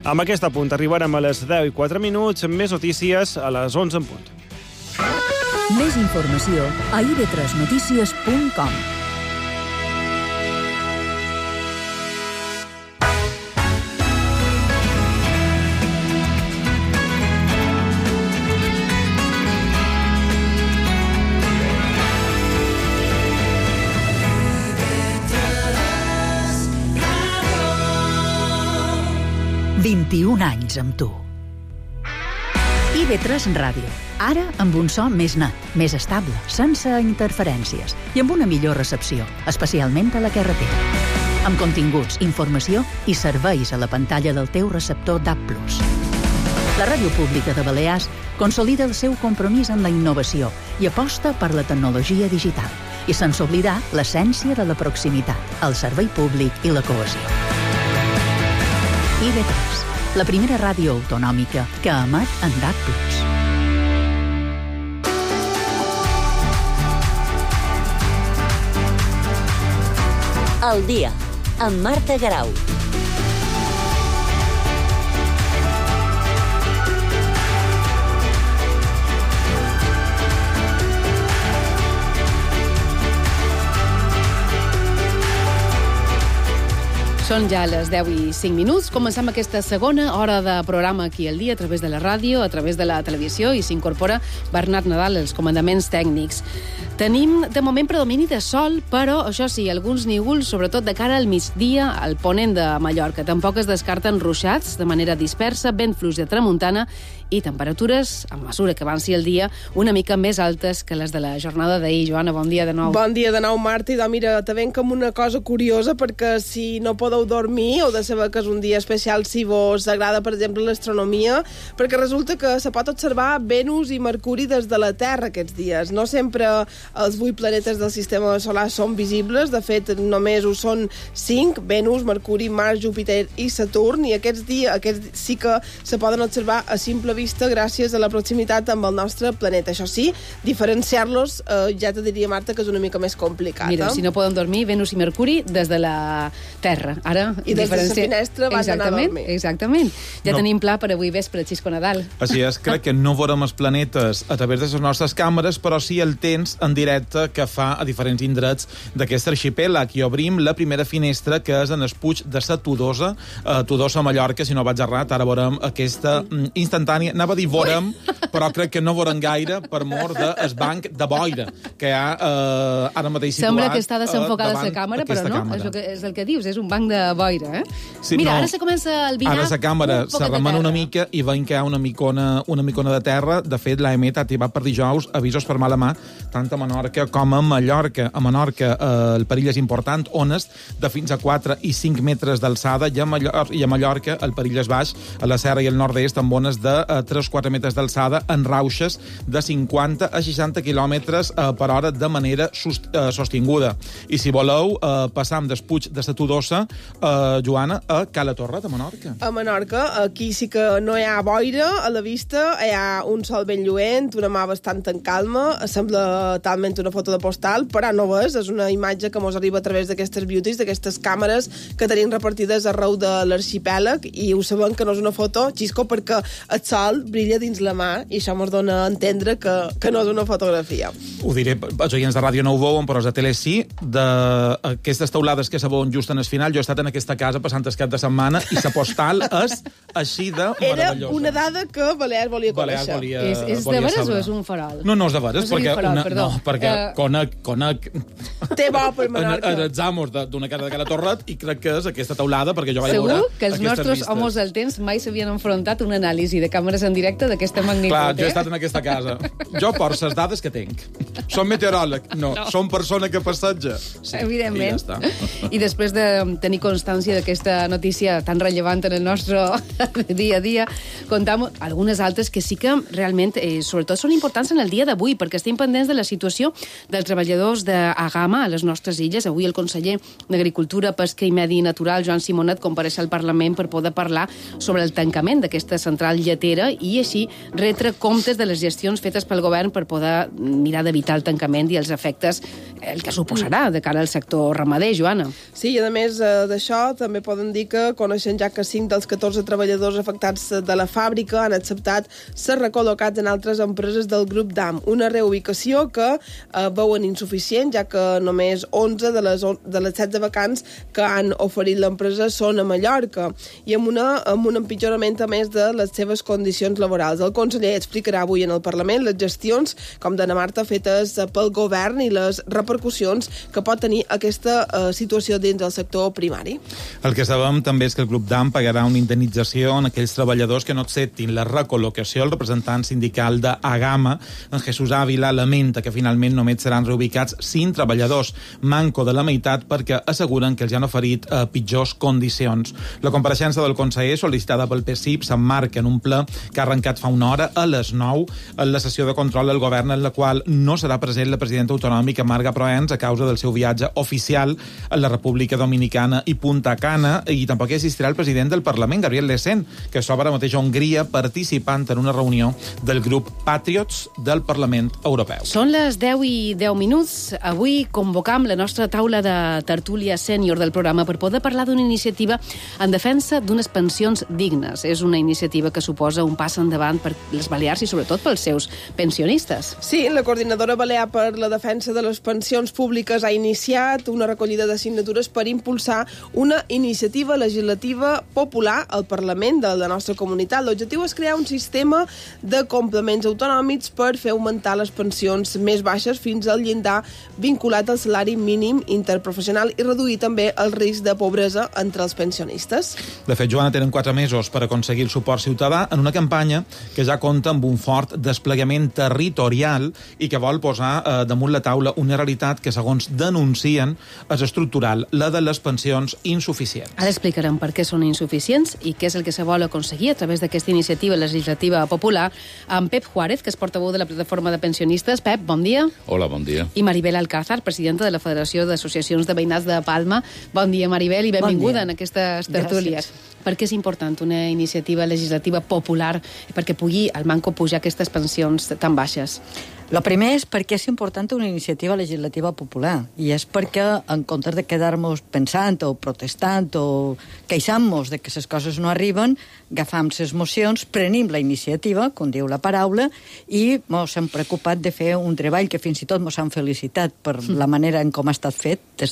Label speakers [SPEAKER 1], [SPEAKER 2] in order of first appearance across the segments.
[SPEAKER 1] Amb aquest punt arribarem a les 10:04, més notícies a les 11 en punt.
[SPEAKER 2] Més informació a ib3notícies.com. anys amb tu. IB3 Ràdio. Ara amb un so més net, més estable, sense interferències i amb una millor recepció, especialment a la carretera. Amb continguts, informació i serveis a la pantalla del teu receptor DAB+. La Ràdio Pública de Balears consolida el seu compromís amb la innovació i aposta per la tecnologia digital, i sense oblidar l'essència de la proximitat, el servei públic i la cohesió. IB3, la primera ràdio autonòmica que emet en DAB+.
[SPEAKER 3] El dia, amb Marta Garau.
[SPEAKER 4] Són ja les 10:05. Comencem aquesta segona hora de programa aquí al dia a través de la ràdio, a través de la televisió, i s'incorpora Bernat Nadal als comandaments tècnics. Tenim, de moment, predomini de sol, però, això sí, alguns núvols, sobretot de cara al migdia, al ponent de Mallorca. Tampoc es descarten ruixats de manera dispersa, vent fluix de tramuntana i temperatures, a mesura que avanci el dia, una mica més altes que les de la jornada d'ahir. Joana, bon dia de nou.
[SPEAKER 5] Bon dia de nou, Marta. I mira, te venc amb una cosa curiosa, perquè si no podeu dormir, heu de saber que és un dia especial si vos agrada, per exemple, l'astronomia, perquè resulta que se pot observar Venus i Mercuri des de la Terra aquests dies. No sempre els 8 planetes del sistema solar són visibles, de fet, només ho són 5, Venus, Mercuri, Mars, Júpiter i Saturn, i aquests sí que se poden observar a simple vista gràcies a la proximitat amb el nostre planeta. Això sí, diferenciar-los, ja te diria, Marta, que és una mica més complicat.
[SPEAKER 4] Mira, si no poden dormir, Venus i Mercuri des de la Terra. Ara,
[SPEAKER 5] i des de la finestra van anar a dormir.
[SPEAKER 4] Exactament. Ja tenim pla per avui vespre, Xisco Nadal.
[SPEAKER 6] Així és, crec que no veurem els planetes a través de les nostres càmeres, però sí el temps en directe que fa a diferents indrets d'aquest arxipèlag. I obrim la primera finestra, que és en el Puig de sa Todosa, Todosa, Mallorca, si no vaig errat. Ara veurem aquesta instantània. Anava a dir veurem, però crec que no veurem gaire per mort del banc de boira que hi ha ara mateix situat.
[SPEAKER 4] Sembla que està desenfocada la càmera, però no, és el que dius, és un banc de boira, eh?
[SPEAKER 6] Sí,
[SPEAKER 4] mira,
[SPEAKER 6] no.
[SPEAKER 4] Ara se comença a albirar.
[SPEAKER 6] Ara la càmera se remena una mica i veiem que hi ha una micona de terra. De fet, l'AEMET ha activat per dijous avisos per mala mà, tant a Menorca com a Mallorca. A Menorca el perill és important, ones de fins a 4 i 5 metres d'alçada, i a Mallorca el perill és baix, a la serra i al nord-est, amb ones de 3-4 metres d'alçada, en rauxes de 50 a 60 quilòmetres per hora de manera sostinguda. I si voleu, passam del Puig de sa Todosa, Joana, a Cala Torra, de Menorca.
[SPEAKER 5] A Menorca, aquí sí que no hi ha boira a la vista, hi ha un sol ben lluent, una mà bastant en calma, sembla talment una foto de postal, però no és una imatge que mos arriba a través d'aquestes beauties, d'aquestes càmeres que tenim repartides arreu de l'arxipèlag, i ho sabem que no és una foto, Xisco, perquè el sol brilla dins la mà i això mos dona a entendre que no és una fotografia.
[SPEAKER 6] Ho diré, els oients de ràdio no ho veuen, però els de tele sí, d'aquestes teulades que se veuen just en el final. Jo he estat en aquesta casa passant el cap de setmana i la postal és així de meravellosa.
[SPEAKER 5] Era una dada que Balears volia conèixer.
[SPEAKER 4] És de veres o és un farol?
[SPEAKER 6] No és de veres, perquè conec
[SPEAKER 5] té bo per Menorca.
[SPEAKER 6] Els amos d'una casa de Cala Torret, i crec que és aquesta teulada, perquè jo vaig veure
[SPEAKER 4] segur que els nostres homes del temps mai s'havien enfrontat una anàlisi de càmeres en directe d'aquesta magnitud.
[SPEAKER 6] Clar, jo he estat en aquesta casa. Jo porto les dades que tinc. Som meteoròleg? No. Som persona que passeja? Sí.
[SPEAKER 4] Evidentment.
[SPEAKER 6] I ja està.
[SPEAKER 4] I després de tenir constància d'aquesta notícia tan rellevant en el nostre dia a dia, comptam algunes altres que sí que realment, sobretot, són importants en el dia d'avui, perquè estem pendents de la situació dels treballadors d'Agama a les nostres illes. Avui el conseller d'Agricultura, Pesca i Medi Natural, Joan Simonet, compareix al Parlament per poder parlar sobre el tancament d'aquesta central lletera Junta i així retre comptes de les gestions fetes pel govern per poder mirar d'evitar el tancament i els efectes el que suposarà de cara al sector ramader, Joana.
[SPEAKER 5] Sí, i a més d'això també poden dir que coneixen ja que 5 dels 14 treballadors afectats de la fàbrica han acceptat ser recol·locats en altres empreses del grup DAM, una reubicació que veuen insuficient, ja que només 11 de les 16 vacants que han oferit l'empresa són a Mallorca, i amb un empitjorament a més de les seves condicions laborals. El conseller explicarà avui en el Parlament les gestions, com d'Anna Marta, fetes pel govern i les repercussions que pot tenir aquesta situació dins del sector primari.
[SPEAKER 6] El que sabem també és que el grup DAM pagarà una indemnització a aquells treballadors que no acceptin la recol·locació. El representant sindical d'Agama, en Jesús Ávila, lamenta que finalment només seran reubicats 5 treballadors, manco de la meitat, perquè asseguren que els han oferit pitjors condicions. La compareixença del conseller, sol·licitada pel PSIP, s'emmarca en un ple que ha arrencat fa una hora, a les 9, en la sessió de control del govern, en la qual no serà present la presidenta autonòmica Marga Proens a causa del seu viatge oficial a la República Dominicana i Punta Cana, i tampoc hi assistirà el president del Parlament, Gabriel Lecén, que es troba ara mateix a Hongria participant en una reunió del grup Patriots del Parlament Europeu.
[SPEAKER 4] Són les 10:10. Avui convocam la nostra taula de tertúlia sènior del programa per poder parlar d'una iniciativa en defensa d'unes pensions dignes. És una iniciativa que suposa un pas endavant per les Balears i sobretot pels seus pensionistes.
[SPEAKER 5] Sí, la coordinadora balear per la defensa de les pensions públiques ha iniciat una recollida de signatures per impulsar una iniciativa legislativa popular al Parlament de la nostra comunitat. L'objectiu és crear un sistema de complements autonòmics per fer augmentar les pensions més baixes fins al llindar vinculat al salari mínim interprofessional i reduir també el risc de pobresa entre els pensionistes.
[SPEAKER 6] De fet, Joana, tenen 4 mesos per aconseguir el suport ciutadà en una campanya que ja compta amb un fort desplegament territorial i que vol posar damunt la taula una realitat que, segons denuncien, és estructural, la de les pensions insuficients.
[SPEAKER 4] Ara explicarem per què són insuficients i què és el que se vol aconseguir a través d'aquesta iniciativa legislativa popular amb Pep Juárez, que és portaveu de la plataforma de pensionistes. Pep, bon dia.
[SPEAKER 7] Hola, bon dia.
[SPEAKER 4] I Maribel Alcázar, presidenta de la Federació d'Associacions de Veïnats de Palma. Bon dia, Maribel, i benvinguda en aquestes tertúlies. Per què és important una iniciativa legislativa popular perquè pugui el Manco pujar aquestes pensions tan baixes?
[SPEAKER 8] Lo primer és perquè és important una iniciativa legislativa popular, i és perquè, en comptes de quedar-nos pensant o protestant o queixant-nos de que les coses no arriben, agafam les mocions, prenim la iniciativa, com diu la paraula, i ens hem preocupat de fer un treball que fins i tot ens han felicitat per la manera en com ha estat fet des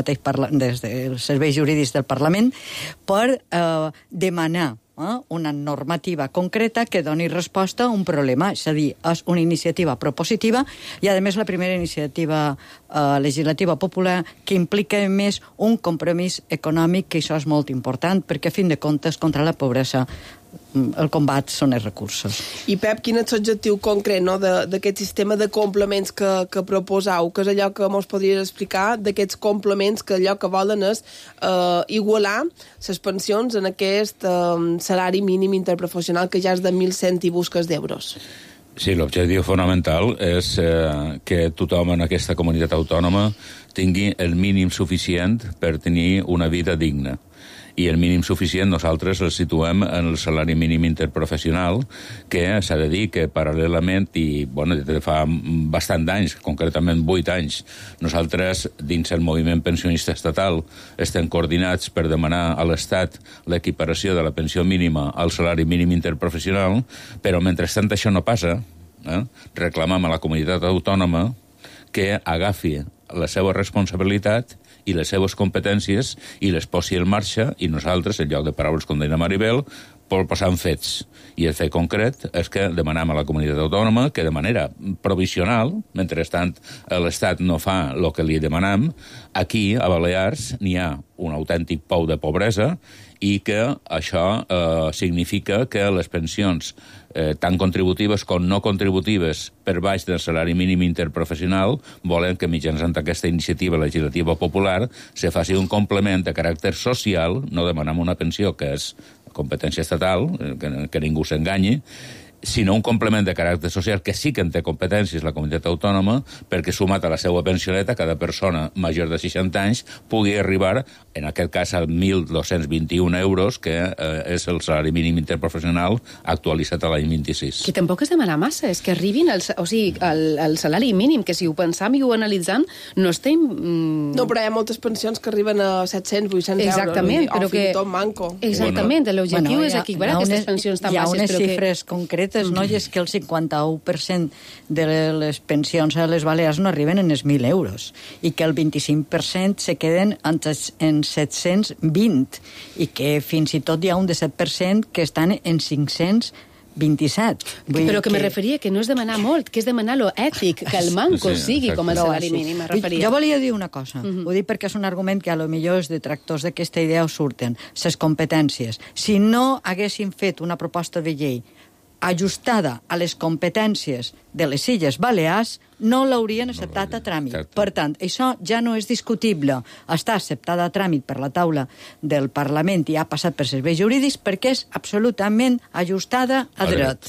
[SPEAKER 8] dels serveis jurídics del Parlament, per demanar una normativa concreta que doni resposta a un problema, és a dir, és una iniciativa propositiva i, a més, la primera iniciativa legislativa popular que implica més un compromís econòmic, que això és molt important, perquè, a fin de comptes, contra la pobresa el combat són els recursos.
[SPEAKER 5] I, Pep, quin és l'objectiu concret d'aquest sistema de complements que proposau? Que és allò que ens podries explicar d'aquests complements que allò que volen és igualar les pensions en aquest salari mínim interprofessional que ja és de 1.100 i busques d'euros?
[SPEAKER 7] Sí, l'objectiu fonamental és que tothom en aquesta comunitat autònoma tingui el mínim suficient per tenir una vida digna. I el mínim suficient nosaltres el situem en el salari mínim interprofessional, que s'ha de dir que paral·lelament, i de fa bastant d'anys, concretament 8 anys, nosaltres dins el moviment pensionista estatal estem coordinats per demanar a l'Estat l'equiparació de la pensió mínima al salari mínim interprofessional, però mentrestant això no passa, reclamam a la comunitat autònoma que agafi la seva responsabilitat i les seves competències i les posi en marxa, i nosaltres, en lloc de paraules com deia Maribel, vol passar en fets. I el fet concret és que demanem a la comunitat autònoma que de manera provisional, mentrestant l'Estat no fa el que li demanem, aquí, a Balears, n'hi ha un autèntic pou de pobresa i que això significa que les pensions tant contributives com no contributives per baix del salari mínim interprofessional volen que mitjançant aquesta iniciativa legislativa popular se faci un complement de caràcter social, no demanem una pensió que és competència estatal, que ningú s'enganyi, sinó un complement de caràcter social que sí que en té competències la comunitat autònoma, perquè sumat a la seva pensioneta, cada persona major de 60 anys pugui arribar, en aquest cas, a 1.221 euros, que és el salari mínim interprofessional actualitzat a l'any 26.
[SPEAKER 4] Que tampoc es demana massa, és que arribin el salari mínim, que si ho pensam i ho analitzam, no estem...
[SPEAKER 5] No, però hi ha moltes pensions que arriben a 700, 800
[SPEAKER 4] Exactament,
[SPEAKER 5] euros,
[SPEAKER 4] però
[SPEAKER 5] o fins i tot manco.
[SPEAKER 4] Exactament, l'objectiu és equiparar aquestes pensions tan baixes.
[SPEAKER 8] Hi ha unes xifres concretes, no? I és que el 51% de les pensions a les Balears no arriben en els 1.000 euros i que el 25% se queden en 720 i que fins i tot hi ha un 17% que estan en 527.
[SPEAKER 4] Però que me referia que no és demanar molt, que és demanar lo ètic, que el manco sigui com el salari mínim, me referia.
[SPEAKER 8] Jo volia dir una cosa, ho dic perquè és un argument que a lo millor els detractors d'aquesta idea surten, ses competències. Si no haguessin fet una proposta de llei ajustada a les competències de les Illes Balears, no l'haurien acceptat a tràmit. Per tant, això ja no és discutible. Està acceptada a tràmit per la taula del Parlament i ha passat per serveis jurídics perquè és absolutament ajustada a dret.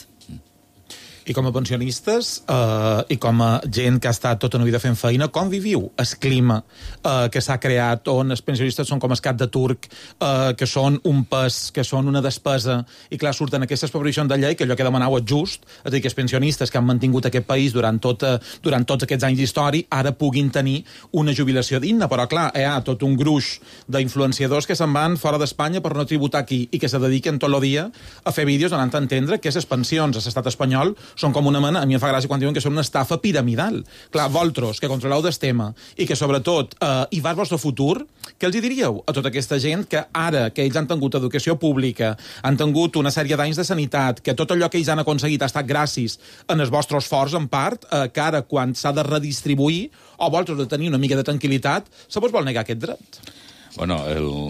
[SPEAKER 6] I com a pensionistes i com a gent que ha estat tota una vida fent feina, com viviu el clima que s'ha creat, on els pensionistes són com el cap de turc, que són un pes, que són una despesa, i clar, surten aquestes proposicions de llei que allò que demanau és just, és a dir, que els pensionistes que han mantingut aquest país durant tots aquests anys d'història ara puguin tenir una jubilació digna, però clar, hi ha tot un gruix d'influenciadors que se'n van fora d'Espanya per no tributar aquí i que se dediquen tot el dia a fer vídeos donant a entendre que les pensions a l'estat espanyol són com una mena, a mi em fa gràcia quan diuen que són una estafa piramidal. Clar, vosaltres, que controleu del tema i que, sobretot, hi va el vostre futur, què els diríeu a tota aquesta gent que ara, que ells han tingut educació pública, han tingut una sèrie d'anys de sanitat, que tot allò que ells han aconseguit ha estat gràcies en el vostre esforç, en part, que ara, quan s'ha de redistribuir, o vosaltres de tenir una mica de tranquil·litat, se vos vol negar aquest dret?
[SPEAKER 7] Bueno,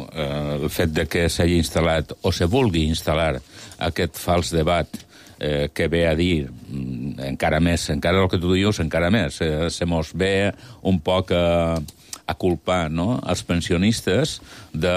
[SPEAKER 7] el fet de que s'hagi instal·lat, o se vulgui instal·lar, aquest fals debat que ve a dir encara més, encara el que tu dius, encara més, se mos ve un poc a culpar, no?, els pensionistes de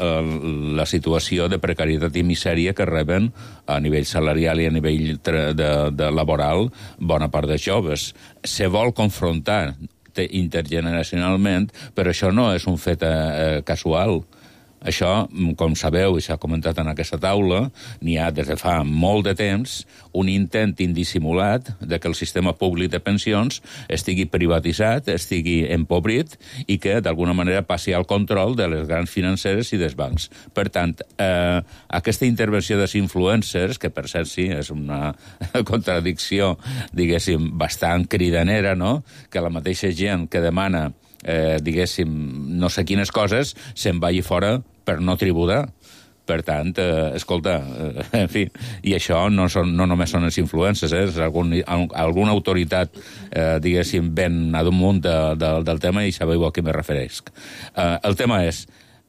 [SPEAKER 7] la situació de precarietat i misèria que reben a nivell salarial i a nivell de laboral bona part dels joves. Se vol confrontar intergeneracionalment, però això no és un fet casual. Això, com sabeu, i s'ha comentat en aquesta taula, n'hi ha des de fa molt de temps un intent indissimulat de que el sistema públic de pensions estigui privatitzat, estigui empobrit i que, d'alguna manera, passi al control de les grans financeres i dels bancs. Per tant, aquesta intervenció dels influencers, que per cert sí, és una contradicció, diguéssim, bastant cridanera, no?, que la mateixa gent que demana diguéssim, no sé quines coses, se'n vagi fora per no tributar. Per tant, escolta, en fi, i això no només són els influencers, és alguna autoritat, diguéssim, ben damunt del tema, i sabeu a què me refereix. El tema és,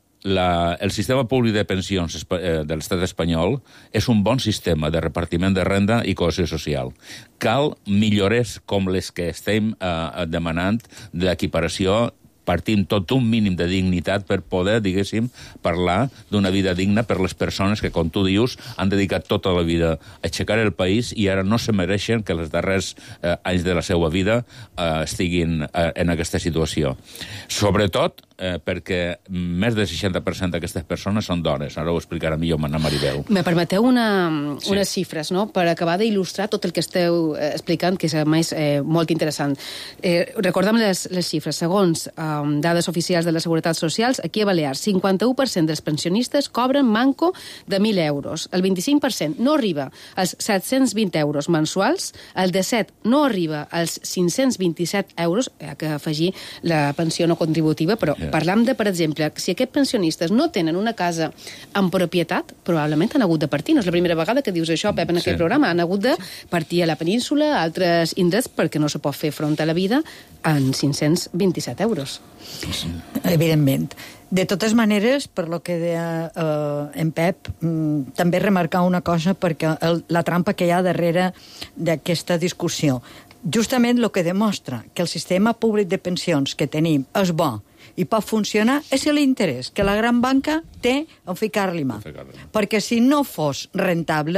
[SPEAKER 7] el sistema públic de pensions de l'estat espanyol és un bon sistema de repartiment de renda i cohesió social. Cal millores com les que estem demanant d'equiparació, partint tot un mínim de dignitat per poder, diguéssim, parlar d'una vida digna per les persones que, com tu dius, han dedicat tota la vida a aixecar el país i ara no se mereixen que els darrers anys de la seva vida estiguin en aquesta situació. Sobretot perquè més del 60% d'aquestes persones són dones. Ara ho explicarà millor Anna Maribel.
[SPEAKER 4] Me permeteu unes xifres, no?, per acabar d'il·lustrar tot el que esteu explicant, que és a més molt interessant. Recordem les xifres. Segons dades oficials de la Seguretat Social, aquí a Balears, 51% dels pensionistes cobren manco de 1.000 euros. El 25% no arriba als 720 euros mensuals, el 17% no arriba als 527 euros, hi ha que afegir la pensió no contributiva, però parlam de, per exemple, si aquests pensionistes no tenen una casa en propietat, probablement han hagut de partir. No és la primera vegada que dius això, Pep, en aquest programa. Han hagut de partir a la península, a altres indrets, perquè no se pot fer front a la vida en 527 euros.
[SPEAKER 8] Evidentment. De totes maneres, per lo que deia en Pep, també remarcar una cosa, perquè la trampa que hi ha darrere d'aquesta discussió. Justament el que demostra que el sistema públic de pensions que tenim és bo i pot funcionar és l'interès que la gran banca té en ficar-li mà. Perquè si no fos rentable,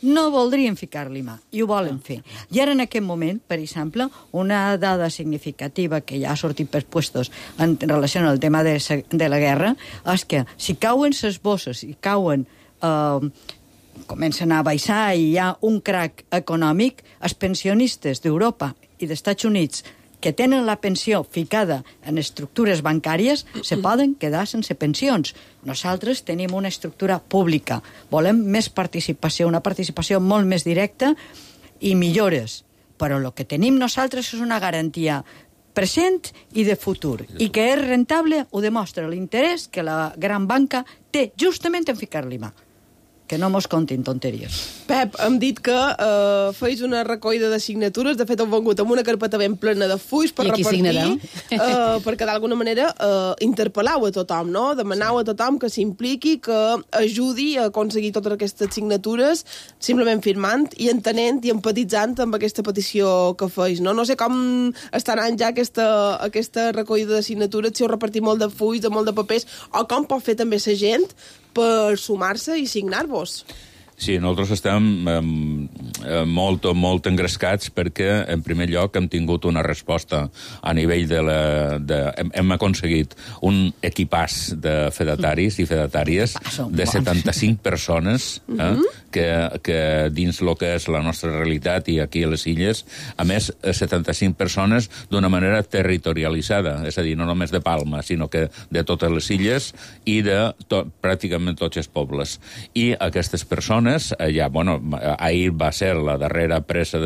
[SPEAKER 8] no voldrien ficar-li mà, i ho volen fer. I ara, en aquest moment, per exemple, una dada significativa que ja ha sortit per puestos en relació al tema de la guerra és que si cauen les bosses i cauen... comencen a baixar i hi ha un crac econòmic, els pensionistes d'Europa i dels Estats Units que tenen la pensió ficada en estructures bancàries se poden quedar sense pensions. Nosaltres tenim una estructura pública. Volem més participació, una participació molt més directa i millores. Però el que tenim nosaltres és una garantia present i de futur. I que és rentable ho demostra l'interès que la gran banca té justament en ficar-li mà. Que no mos contin tonteries.
[SPEAKER 5] Pep, hem dit que feis una recollida de signatures, de fet heu vengut amb una carpeta ben plena de fulls per repartir, perquè d'alguna manera interpel·lau a tothom, no? Demanau a tothom que s'impliqui, que ajudi a aconseguir totes aquestes signatures, simplement firmant i entenent i empatitzant amb aquesta petició que feis, no? No sé com està anant ja aquesta recollida de signatures, si heu repartit molt de fulls, de molt de papers, o com pot fer també la gent per sumar-se i signar-vos.
[SPEAKER 7] Sí, nosaltres estem molt engrescats perquè, en primer lloc, hem tingut una resposta a nivell hem aconseguit un equipàs de fedataris i fedatàries de 75 persones que dins el que és la nostra realitat i aquí a les illes, a més, 75 persones d'una manera territorialitzada, és a dir, no només de Palma, sinó que de totes les illes i de pràcticament tots els pobles. I aquestes persones ja, bueno, ahir va ser la darrera presa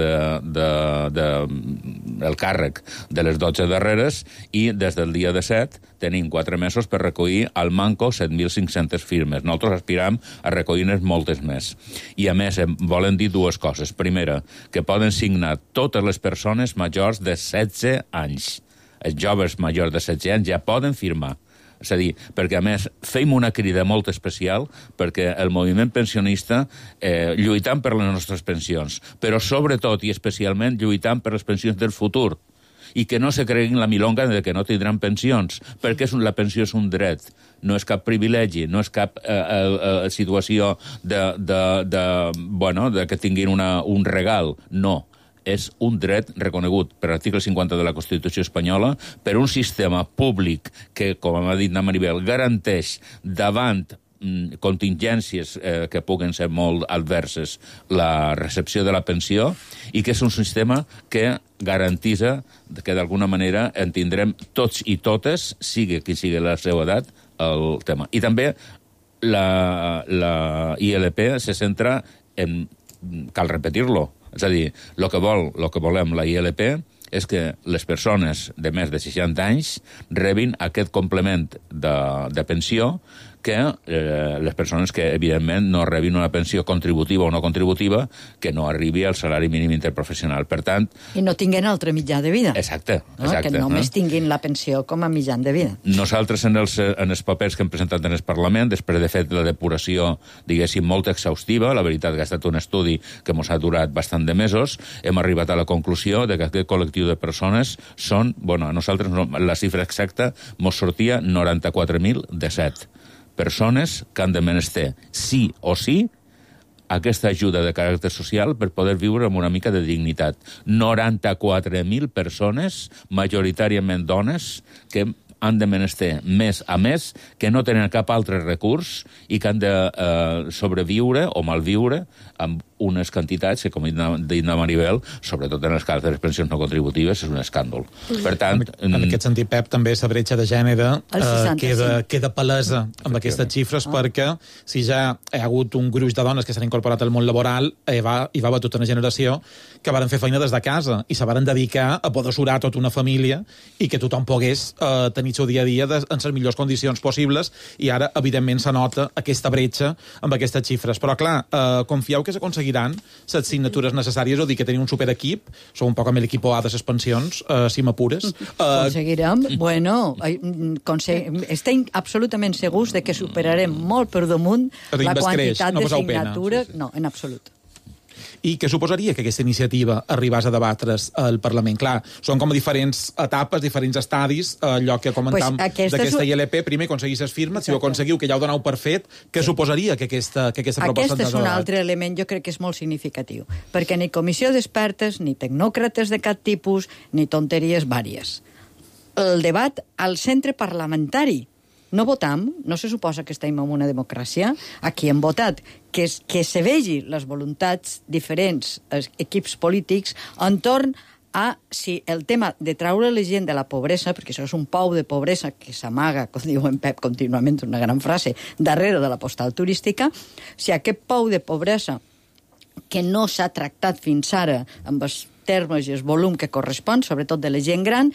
[SPEAKER 7] el càrrec de les 12 darreres i des del dia 17 tenim 4 mesos per recollir al manco 7.500 firmes. Nosaltres aspiram a recollir-ne moltes més. I a més, volen dir dues coses. Primera, que poden signar totes les persones majors de 16 anys. Els joves majors de 16 anys ja poden firmar. És a dir, perquè a més fem una crida molt especial perquè el moviment pensionista lluitant per les nostres pensions, però sobretot i especialment lluitant per les pensions del futur i que no se creguin la milonga de que no tindran pensions, perquè la pensió és un dret, no és cap privilegi, no és cap situació de que tinguin un regal, no. És un dret reconegut per l'article 50 de la Constitució espanyola per un sistema públic que, com ha dit na Maribel, garanteix davant contingències que puguen ser molt adverses la recepció de la pensió i que és un sistema que garantitza que d'alguna manera en tindrem tots i totes, sigui qui sigui la seva edat, el tema. I també la ILP se centra en, cal repetir-lo, és a dir, el que volem la ILP és que les persones de més de 60 anys rebin aquest complement de pensió que les persones que, evidentment, no rebin una pensió contributiva o no contributiva que no arribi al salari mínim interprofessional. Per tant...
[SPEAKER 8] I no tinguin altre mitjà de vida.
[SPEAKER 7] Exacte.
[SPEAKER 8] Que només tinguin la pensió com a mitjà de vida.
[SPEAKER 7] Nosaltres, en els papers que hem presentat en el Parlament, després de fer la depuració, diguéssim, molt exhaustiva, la veritat que ha estat un estudi que ens ha durat bastant de mesos, hem arribat a la conclusió de que aquest col·lectiu de persones són, bueno, a nosaltres la xifra exacta ens sortia 94.017 persones que han de menester sí o sí aquesta ajuda de caràcter social per poder viure amb una mica de dignitat. 94.000 persones, majoritàriament dones, que han de menester més a més, que no tenen cap altre recurs i que han de sobreviure o malviure amb unes quantitats que, com ha dit la Maribel, sobretot en els casos de les pensions no contributives, és un escàndol. Per tant...
[SPEAKER 6] En aquest sentit, Pep, també la bretxa de gènere queda palesa amb aquestes xifres perquè si ja hi ha hagut un gruix de dones que s'han incorporat al món laboral, hi va haver tota una generació que varen fer feina des de casa i se varen dedicar a poder surar tota una família i que tothom pogués tenir el seu dia a dia en les millors condicions possibles i ara, evidentment, se nota aquesta bretxa amb aquestes xifres. Però, clar, confieu que s'aconseguiran les signatures necessàries o dir que tenim un superequip, sou un poc amb l'equip A de les pensions, si m'apures.
[SPEAKER 8] Aconseguirem, bueno, estem absolutament segurs de que superarem molt per damunt la quantitat de signatures. No, en absolut.
[SPEAKER 6] I què suposaria que aquesta iniciativa arribés a debatre's al Parlament? Clar, són com diferents etapes, diferents estadis, allò que comentàvem d'aquesta ILP. Primer aconseguir les firmes, si ho aconseguiu, que ja ho doneu per fet, què suposaria que aquesta proposta...
[SPEAKER 8] Aquest és un altre element, jo crec que és molt significatiu, perquè ni comissió d'expertes, ni tecnòcrates de cap tipus, ni tonteries vàries. El debat al centre parlamentari. No votam, no se suposa que estem en una democràcia. Aquí hem votat que se vegi les voluntats diferents, els equips polítics, entorn a si el tema de traure la gent de la pobresa, perquè això és un pou de pobresa que s'amaga, com diu en Pep contínuament, una gran frase, darrere de la postal turística, si aquest pou de pobresa que no s'ha tractat fins ara amb els termes i el volum que correspon, sobretot de la gent gran,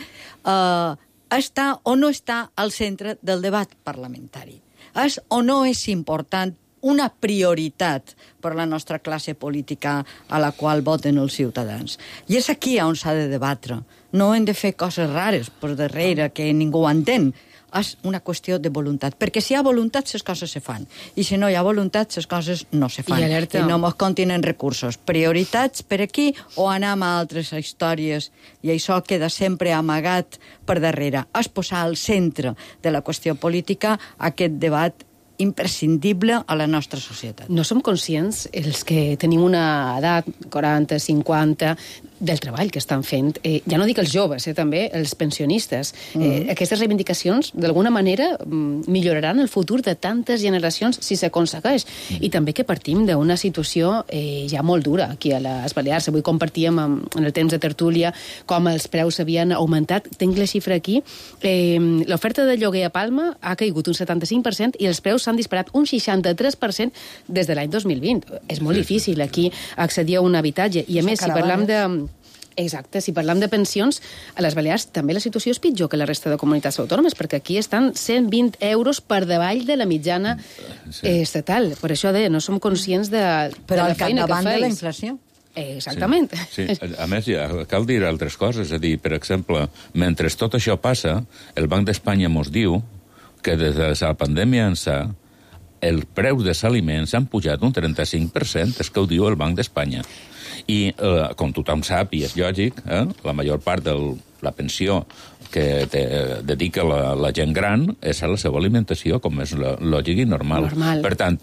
[SPEAKER 8] està o no està al centre del debat parlamentari. És o no és important una prioritat per a la nostra classe política a la qual voten els ciutadans. I és aquí on s'ha de debatre. No hem de fer coses rares per darrere que ningú entén. És una qüestió de voluntat. Perquè si hi ha voluntat, les coses se fan. I si no hi ha voluntat, les coses no se fan. I no ens continen recursos. Prioritats per aquí o anem a altres històries i això queda sempre amagat per darrere. És posar al centre de la qüestió política aquest debat imprescindible a la nostra societat.
[SPEAKER 4] No som conscients, els que tenim una edat, 40, 50, del treball que estan fent. Ja no dic els joves, també els pensionistes. Aquestes reivindicacions, d'alguna manera, milloraran el futur de tantes generacions si s'aconsegueix. I també que partim d'una situació ja molt dura aquí a les Balears. Avui compartíem en el temps de tertúlia com els preus havien augmentat. Tinc la xifra aquí. L'oferta de lloguer a Palma ha caigut un 75% i els preus s'han disparat un 63% des de l'any 2020. És molt difícil aquí accedir a un habitatge. I a més, si parlam de... Exacte, si parlam de pensions, a les Balears també la situació és pitjor que la resta de comunitats autònomes, perquè aquí estan 120 euros per davall de la mitjana estatal. Per això no som conscients de la feina que
[SPEAKER 8] Però al capdavant de la inflació.
[SPEAKER 4] Exactament.
[SPEAKER 7] Sí. A més, ja cal dir altres coses. És a dir, per exemple, mentre tot això passa, el Banc d'Espanya mos diu que des de la pandèmia ençà el preu dels aliments han pujat un 35%, és que ho diu el Banc d'Espanya. I, com tothom sap, i és lògic, la major part de la pensió que dedica la gent gran és a la seva alimentació, com és lògic i normal. Per tant,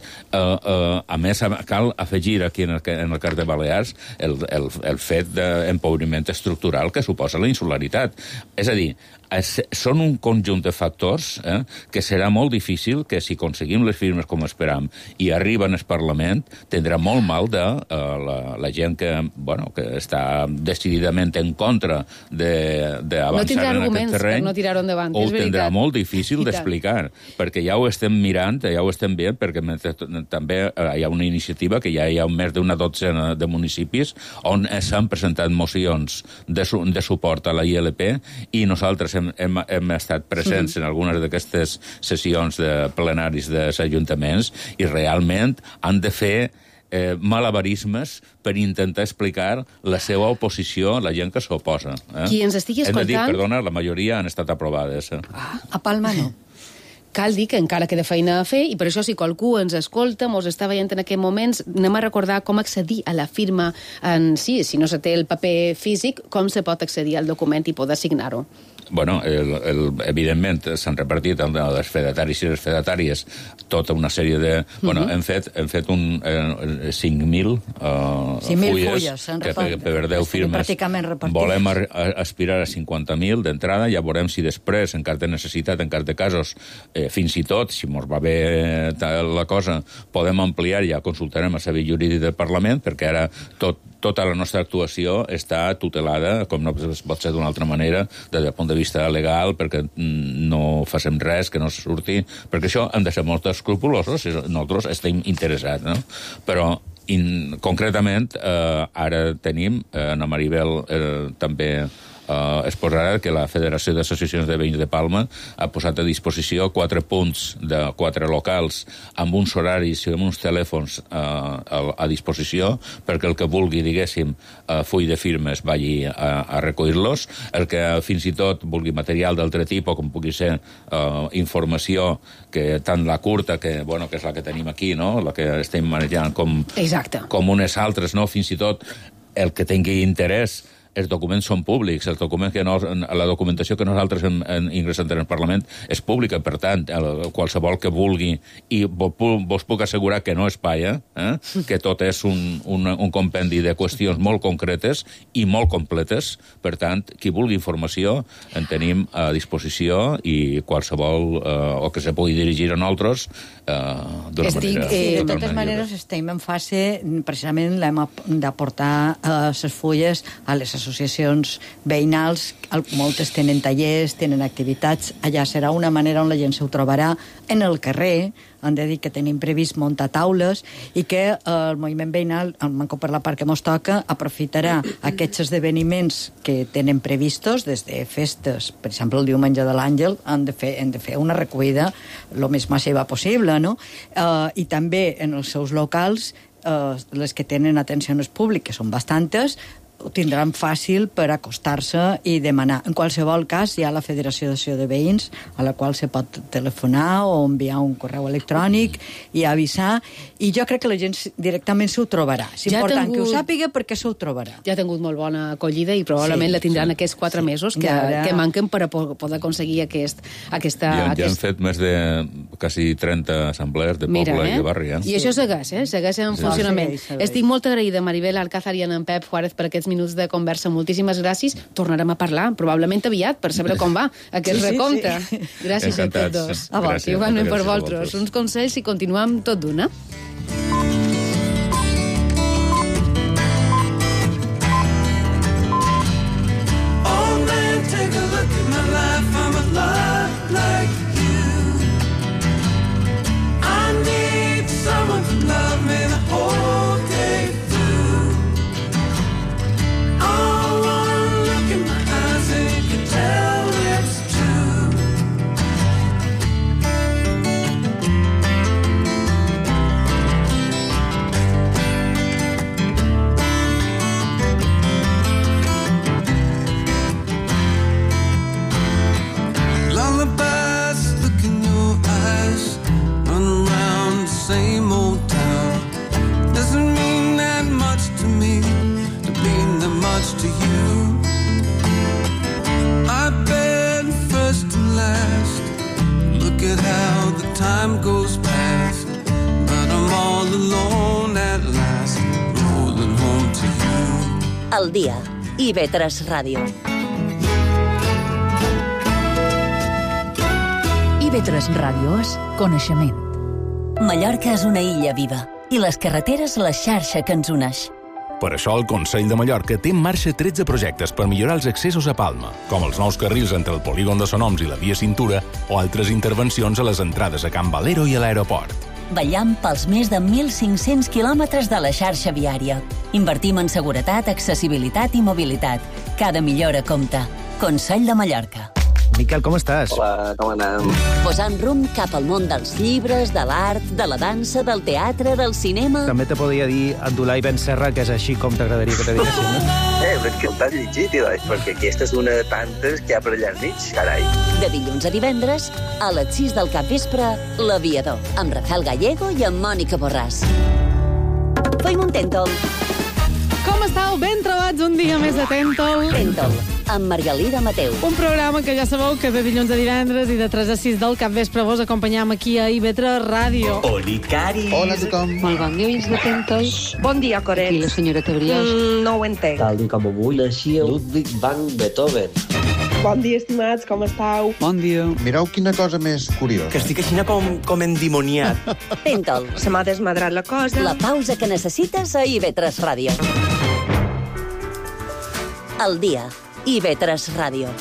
[SPEAKER 7] a més, cal afegir aquí en el cas de Balears el fet d'empobriment estructural que suposa la insularitat. És a dir, són un conjunt de factors que serà molt difícil que si aconseguim les firmes com esperam i arriben al Parlament, tindrà molt mal de la gent que està decididament en contra d'avançar en aquest terreny.
[SPEAKER 4] No tirar-ho endavant,
[SPEAKER 7] ho tindrà molt difícil d'explicar, perquè ja ho estem mirant, ja ho estem veient, perquè també hi ha una iniciativa que ja hi ha més d'una dotzena de municipis on s'han presentat mocions de suport a la ILP i nosaltres hem estat presents en algunes d'aquestes sessions de plenaris dels ajuntaments i realment han de fer malabarismes per intentar explicar la seva oposició a la gent que s'oposa.
[SPEAKER 4] Qui ens estigui escoltant...
[SPEAKER 7] Hem de dir, perdona, la majoria han estat aprovades.
[SPEAKER 8] A Palma no.
[SPEAKER 4] Cal dir que encara queda feina a fer i per això si qualcú ens escolta, mos està veient en aquests moments, anem a recordar com accedir a la firma en si. Si no se té el paper físic, com se pot accedir al document i poder signar-ho?
[SPEAKER 7] Bueno, evidentment s'han repartit els fedataris i les fedatàries tota una sèrie de... Bueno, hem fet 5.000 fulles que per 10 firmes. Volem aspirar a 50.000 d'entrada, ja veurem si després, en cas de necessitat, en cas de casos, fins i tot, si mos va bé la cosa, podem ampliar, ja consultarem el servei jurídic del Parlament, perquè ara tota la nostra actuació està tutelada, com no pot ser d'una altra manera, des del punt de vista legal, perquè no facem res que no surti, perquè això hem de ser molt escrupulosos, nosaltres estem interessats, no? Però concretament ara tenim, Ana Maribel també es posarà que la Federació d'Associacions de Veïns de Palma ha posat a disposició 4 punts de 4 locals amb uns horaris i amb uns telèfons a disposició perquè el que vulgui, diguéssim, full de firmes vagi a recollir-los, el que fins i tot vulgui material d'altre tipus, com pugui ser informació, que tant la curta, que és la que tenim aquí, no? La que estem manejant com unes altres, no? Fins i tot el que tingui interès. Els documents són públics, la documentació que nosaltres ingressem en el Parlament és pública, per tant, qualsevol que vulgui, i vos puc assegurar que no és palla, que tot és un compendi de qüestions molt concretes i molt completes, per tant, qui vulgui informació en tenim a disposició i qualsevol, o que se pugui dirigir a nosaltres d'una manera.
[SPEAKER 8] De totes maneres, estem en fase, precisament l'hem d'aportar les fulles a les associacions veïnals, moltes tenen tallers, tenen activitats, allà serà una manera on la gent s'ho trobarà en el carrer, han de dir que tenim previst muntar taules i que el moviment veïnal, el Manco per la Part que mos toca, aprofitarà aquests esdeveniments que tenen previstos, des de festes, per exemple el diumenge de l'Àngel, hem de fer una recollida el més massiva possible, no? I també en els seus locals, les que tenen atencions públiques, que són bastantes, ho tindran fàcil per acostar-se i demanar. En qualsevol cas, hi ha la Federació d'Associació de Veïns, a la qual se pot telefonar o enviar un correu electrònic i avisar, i jo crec que la gent directament s'ho trobarà. És important que ho sàpiga perquè s'ho trobarà.
[SPEAKER 4] Ja ha tingut molt bona acollida i probablement la tindran aquests 4 mesos que manquen per a poder aconseguir aquesta...
[SPEAKER 7] Ja han fet més de quasi 30 assemblees de poble i de barri.
[SPEAKER 4] I això segueix en funcionament. Estic molt agraïda, Maribel Alcázar i en Pep Juárez, per aquests minuts de conversa. Moltíssimes gràcies. Tornarem a parlar, probablement aviat, per saber com va aquest recompte. Gràcies a tots dos. Igualment per vosaltres. Uns consells i continuem tot d'una.
[SPEAKER 3] Al dia, IB3 Ràdio.
[SPEAKER 2] IB3 Ràdio és coneixement.
[SPEAKER 3] Mallorca és una illa viva i les carreteres la xarxa que ens uneix.
[SPEAKER 9] Per això el Consell de Mallorca té en marxa 13 projectes per millorar els accessos a Palma, com els nous carrils entre el polígon de Sonoms i la via Cintura o altres intervencions a les entrades a Can Valero i a l'aeroport.
[SPEAKER 3] Vetllam pels més de 1.500 quilòmetres de la xarxa viària. Invertim en seguretat, accessibilitat i mobilitat. Cada millora compta. Consell de Mallorca.
[SPEAKER 10] Miquel, com estàs?
[SPEAKER 11] Hola, com anem?
[SPEAKER 3] Posant rumb cap al món dels llibres, de l'art, de la dansa, del teatre, del cinema...
[SPEAKER 10] També te podria dir Abdulai Ben Serra, que és així com t'agradaria que te diguessin, no?
[SPEAKER 11] Però que t'has llegit, perquè aquesta és una de tantes que hi ha per allà al mig, carai.
[SPEAKER 3] De dilluns a divendres, a les 6 del capvespre, L'Aviador, amb Rafael Gallego i amb Mònica Borràs. Feim un Tèntol.
[SPEAKER 4] Com estàu? Ben trobats un dia més de Tèntol.
[SPEAKER 3] Tèntol, amb Margalida Mateu.
[SPEAKER 4] Un programa que ja sabeu que de dilluns a divendres i de 3 a 6 del capvespre vos acompanyam aquí a IB3 Ràdio.
[SPEAKER 12] Oli, Cari.
[SPEAKER 13] Hola a tothom.
[SPEAKER 14] Molt bon dia, de Tèntol.
[SPEAKER 15] Bon dia, Coret.
[SPEAKER 14] I la senyora Tebriós.
[SPEAKER 15] No ho entenc.
[SPEAKER 16] Tal com avui naixia Ludwig van Beethoven.
[SPEAKER 5] Bon dia, estimats, com estàu?
[SPEAKER 13] Bon dia. Mireu quina cosa més curiosa.
[SPEAKER 12] Que estic així com endimoniat.
[SPEAKER 3] Tèntol.
[SPEAKER 15] Se m'ha desmadrat la cosa.
[SPEAKER 3] La pausa que necessites a IB3 Ràdio. El dia. IB3 Ràdio.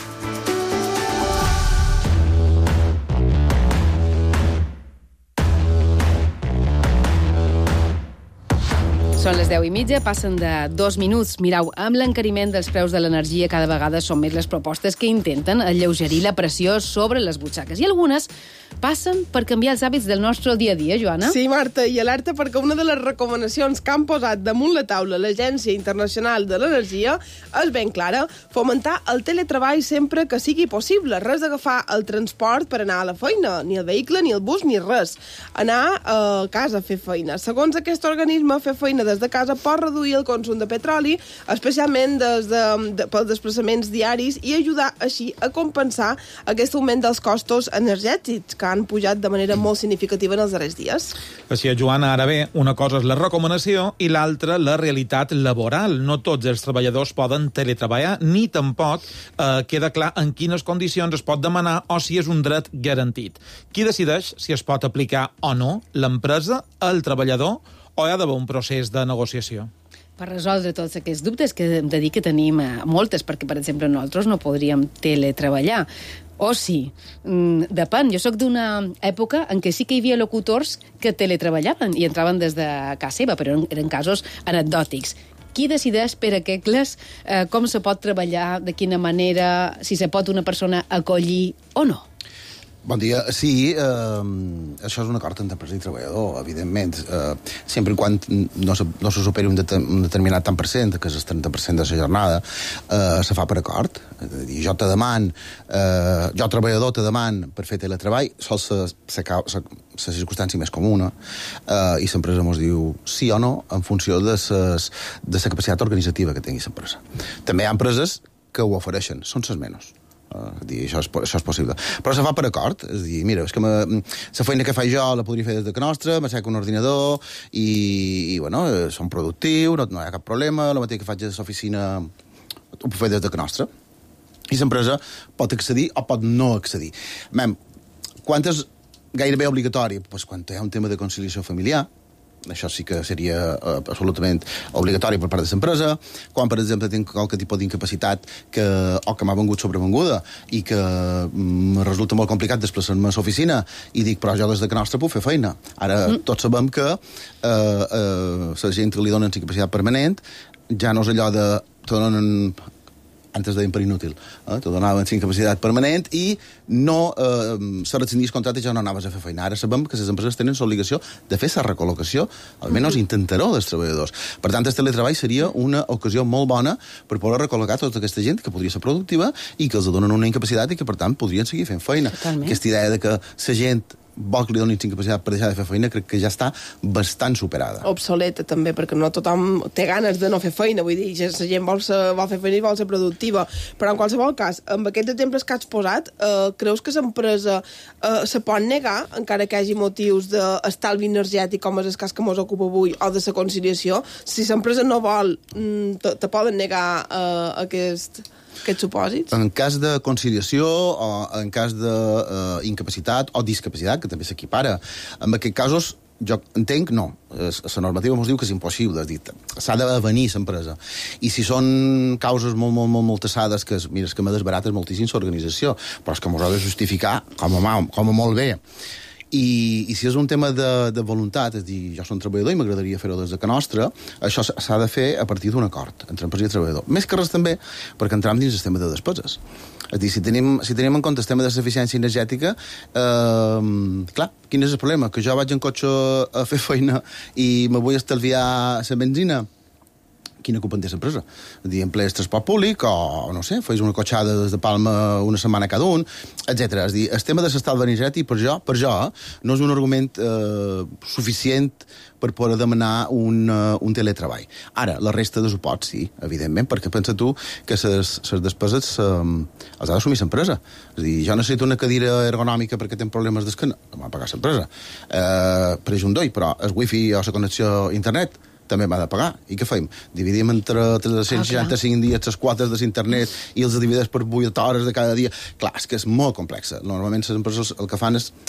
[SPEAKER 4] Són les 10:30, passen de 2 minuts. Mireu, amb l'encariment dels preus de l'energia cada vegada són més les propostes que intenten alleugerir la pressió sobre les butxaques. I algunes passen per canviar els hàbits del nostre dia a dia, Joana.
[SPEAKER 5] Sí, Marta, i alerta perquè una de les recomanacions que han posat damunt la taula l'Agència Internacional de l'Energia és ben clara: fomentar el teletreball sempre que sigui possible. Res d'agafar el transport per anar a la feina, ni el vehicle, ni el bus, ni res. Anar a casa a fer feina. Segons aquest organisme, fer feina des de casa pot reduir el consum de petroli, especialment pels desplaçaments diaris, i ajudar així a compensar aquest augment dels costos energètics que han pujat de manera molt significativa en els darrers dies.
[SPEAKER 6] Així, Joana, ara bé, una cosa és la recomanació i l'altra la realitat laboral. No tots els treballadors poden teletreballar, ni tampoc queda clar en quines condicions es pot demanar o si és un dret garantit. Qui decideix si es pot aplicar o no? L'empresa, el treballador, o hi ha d'haver un procés de negociació?
[SPEAKER 4] Per resoldre tots aquests dubtes, que hem de dir que tenim moltes, perquè, per exemple, nosaltres no podríem teletreballar. O sí, depèn. Jo sóc d'una època en què sí que hi havia locutors que teletreballaven i entraven des de casa seva, però eren casos anecdòtics. Qui decideix per aquests com se pot treballar, de quina manera, si se pot una persona acollir o no?
[SPEAKER 17] Bon dia. Sí, això és un acord entre empresa i treballador, evidentment. Sempre quan no se superi un determinat tant per cent, que és el 30% de la jornada, se fa per acord. Jo treballador, te deman per fer teletreball, sol ser la circumstància més comuna, i l'empresa ens diu sí o no en funció de la capacitat organitzativa que tingui l'empresa. També hi ha empreses que ho ofereixen, són les menys. Això és possible. Però se fa per acord, és dir, mira, és que la feina que faig jo la podria fer des de nostra, m'aixeco un ordinador i bueno, som productius, no hi ha cap problema, la mateixa que faig a l'oficina ho puc fer des de nostra. I l'empresa pot accedir o pot no accedir. Quan és gairebé obligatori? Pues quan hi ha un tema de conciliació familiar, això sí que seria absolutament obligatori per part de l'empresa. Quan, per exemple, tinc qualque tipus d'incapacitat o que m'ha vengut sobrevenguda i que me resulta molt complicat desplaçar-me a l'oficina i dic, però jo des de nostra puc fer feina. Ara, tots sabem que la gent que li donen incapacitat permanent ja no és allò de... antes deien per inútil, te donaven incapacitat permanent i no se rescindís contracte i ja no anaves a fer feina. Ara sabem que les empreses tenen l'obligació de fer la recol·locació, almenys intentar-ho dels treballadors. Per tant, el teletreball seria una ocasió molt bona per poder recol·locar tota aquesta gent que podria ser productiva i que els donen una incapacitat i que, per tant, podrien seguir fent feina. Totalment. Aquesta idea de que la gent vol que li donin incapacitat per deixar de fer feina, crec que ja està bastant superada.
[SPEAKER 5] Obsoleta, també, perquè no tothom té ganes de no fer feina, vull dir, la gent vol fer feina i vol ser productiva. Però, en qualsevol cas, amb aquests exemples que has posat, creus que l'empresa se pot negar, encara que hi hagi motius d'estalvi energètic, com és el cas que ens ocupa avui, o de la conciliació? Si l'empresa no vol, te poden negar aquests supòsits?
[SPEAKER 17] En cas de conciliació o en cas d'incapacitat o discapacitat, que també s'equipara, en aquests casos jo entenc, no. La normativa ens diu que és impossible, s'ha d'avenir l'empresa. I si són causes molt tassades, que mira, és que m'ha desbaratat moltíssim l'organització, però és que m'ho ha de justificar com a molt bé. I si és un tema de voluntat, és dir, jo soc un treballador i m'agradaria fer-ho des de nostra, això s'ha de fer a partir d'un acord entre empresa i treballador. Més que res també perquè entrem dins el tema de despeses. És dir, si tenim en compte el tema de l'eficiència energètica, clar, quin és el problema? Que jo vaig en cotxe a fer feina i me vull estalviar la benzina? Quina culpa en té l'empresa? És dir, emplees transport públic o, no sé, feis una cotxada des de Palma una setmana cada un, etc. És dir, el tema de l'estalvi energètic, per jo, no és un argument suficient per poder demanar un teletreball. Ara, la resta de suport, sí, evidentment, perquè pensa tu que les despeses els ha d'assumir l'empresa. És dir, jo necessito una cadira ergonòmica perquè tinc problemes d'esquena, no m'ha pagat l'empresa. Per un doi, però el wifi o la connexió a internet també m'ha de pagar. I què fem? Dividim entre 365 dies les quotes d'internet i els divideix per 8 hores de cada dia. Clar, és que és molt complexa. Normalment les empreses el que fan és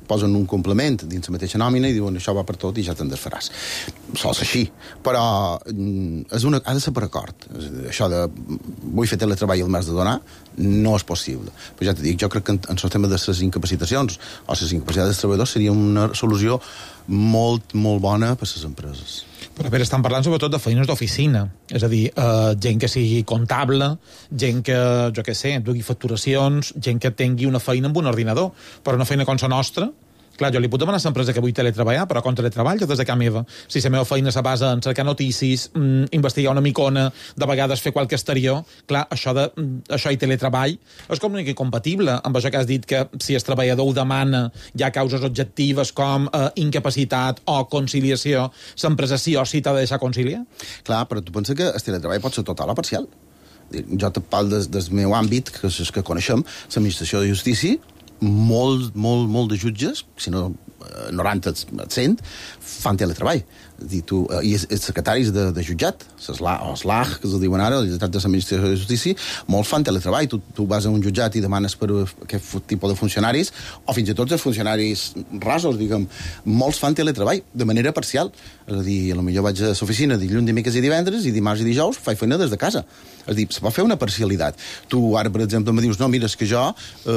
[SPEAKER 17] posen un complement dins la mateixa nòmina i diuen això va per tot i ja te'n desfaràs. Sols així. Però ha de ser per acord. Això de vull fer teletreball el mes de donar no és possible. Però ja t'ho dic, jo crec que en el tema de les incapacitacions o les incapacitats dels treballadors seria una solució molt, molt bona per a les empreses.
[SPEAKER 6] Però a veure, estan parlant sobretot de feines d'oficina, és a dir, gent que sigui comptable, gent que, jo què sé, dugui facturacions, gent que tingui una feina amb un ordinador, però una feina com la nostra. Clar, jo li puc demanar a l'empresa que vull teletreballar, però com teletreballo des de casa meva? Si la meva feina se basa en cercar notícies, investigar una micona, de vegades fer qualque exterior, clar, això i teletreball és com una mica compatible amb això que has dit, que si el treballador ho demana, hi ha causes objectives com incapacitat o conciliació, l'empresa sí o sí t'ha de deixar conciliar?
[SPEAKER 17] Clar, però tu pensa que el teletreball pot ser total o parcial. Jo te parlo del meu àmbit, que és que coneixem, l'administració de justícia, molt de jutges, si no 90 a 100, fan teletreball. I els secretaris de jutjat, o SLAG, que es diuen ara, el lletrat de l'administració de justícia, molts fan teletreball. Tu vas a un jutjat i demanes per aquest tipus de funcionaris, o fins i tot els funcionaris rasos, diguem, molts fan teletreball de manera parcial. És a dir, potser vaig a l'oficina dilluns, dimecres i divendres, i dimarts i dijous faig feina des de casa. És a dir, se pot fer una parcialitat. Tu ara, per exemple, em dius, no, mira, és que jo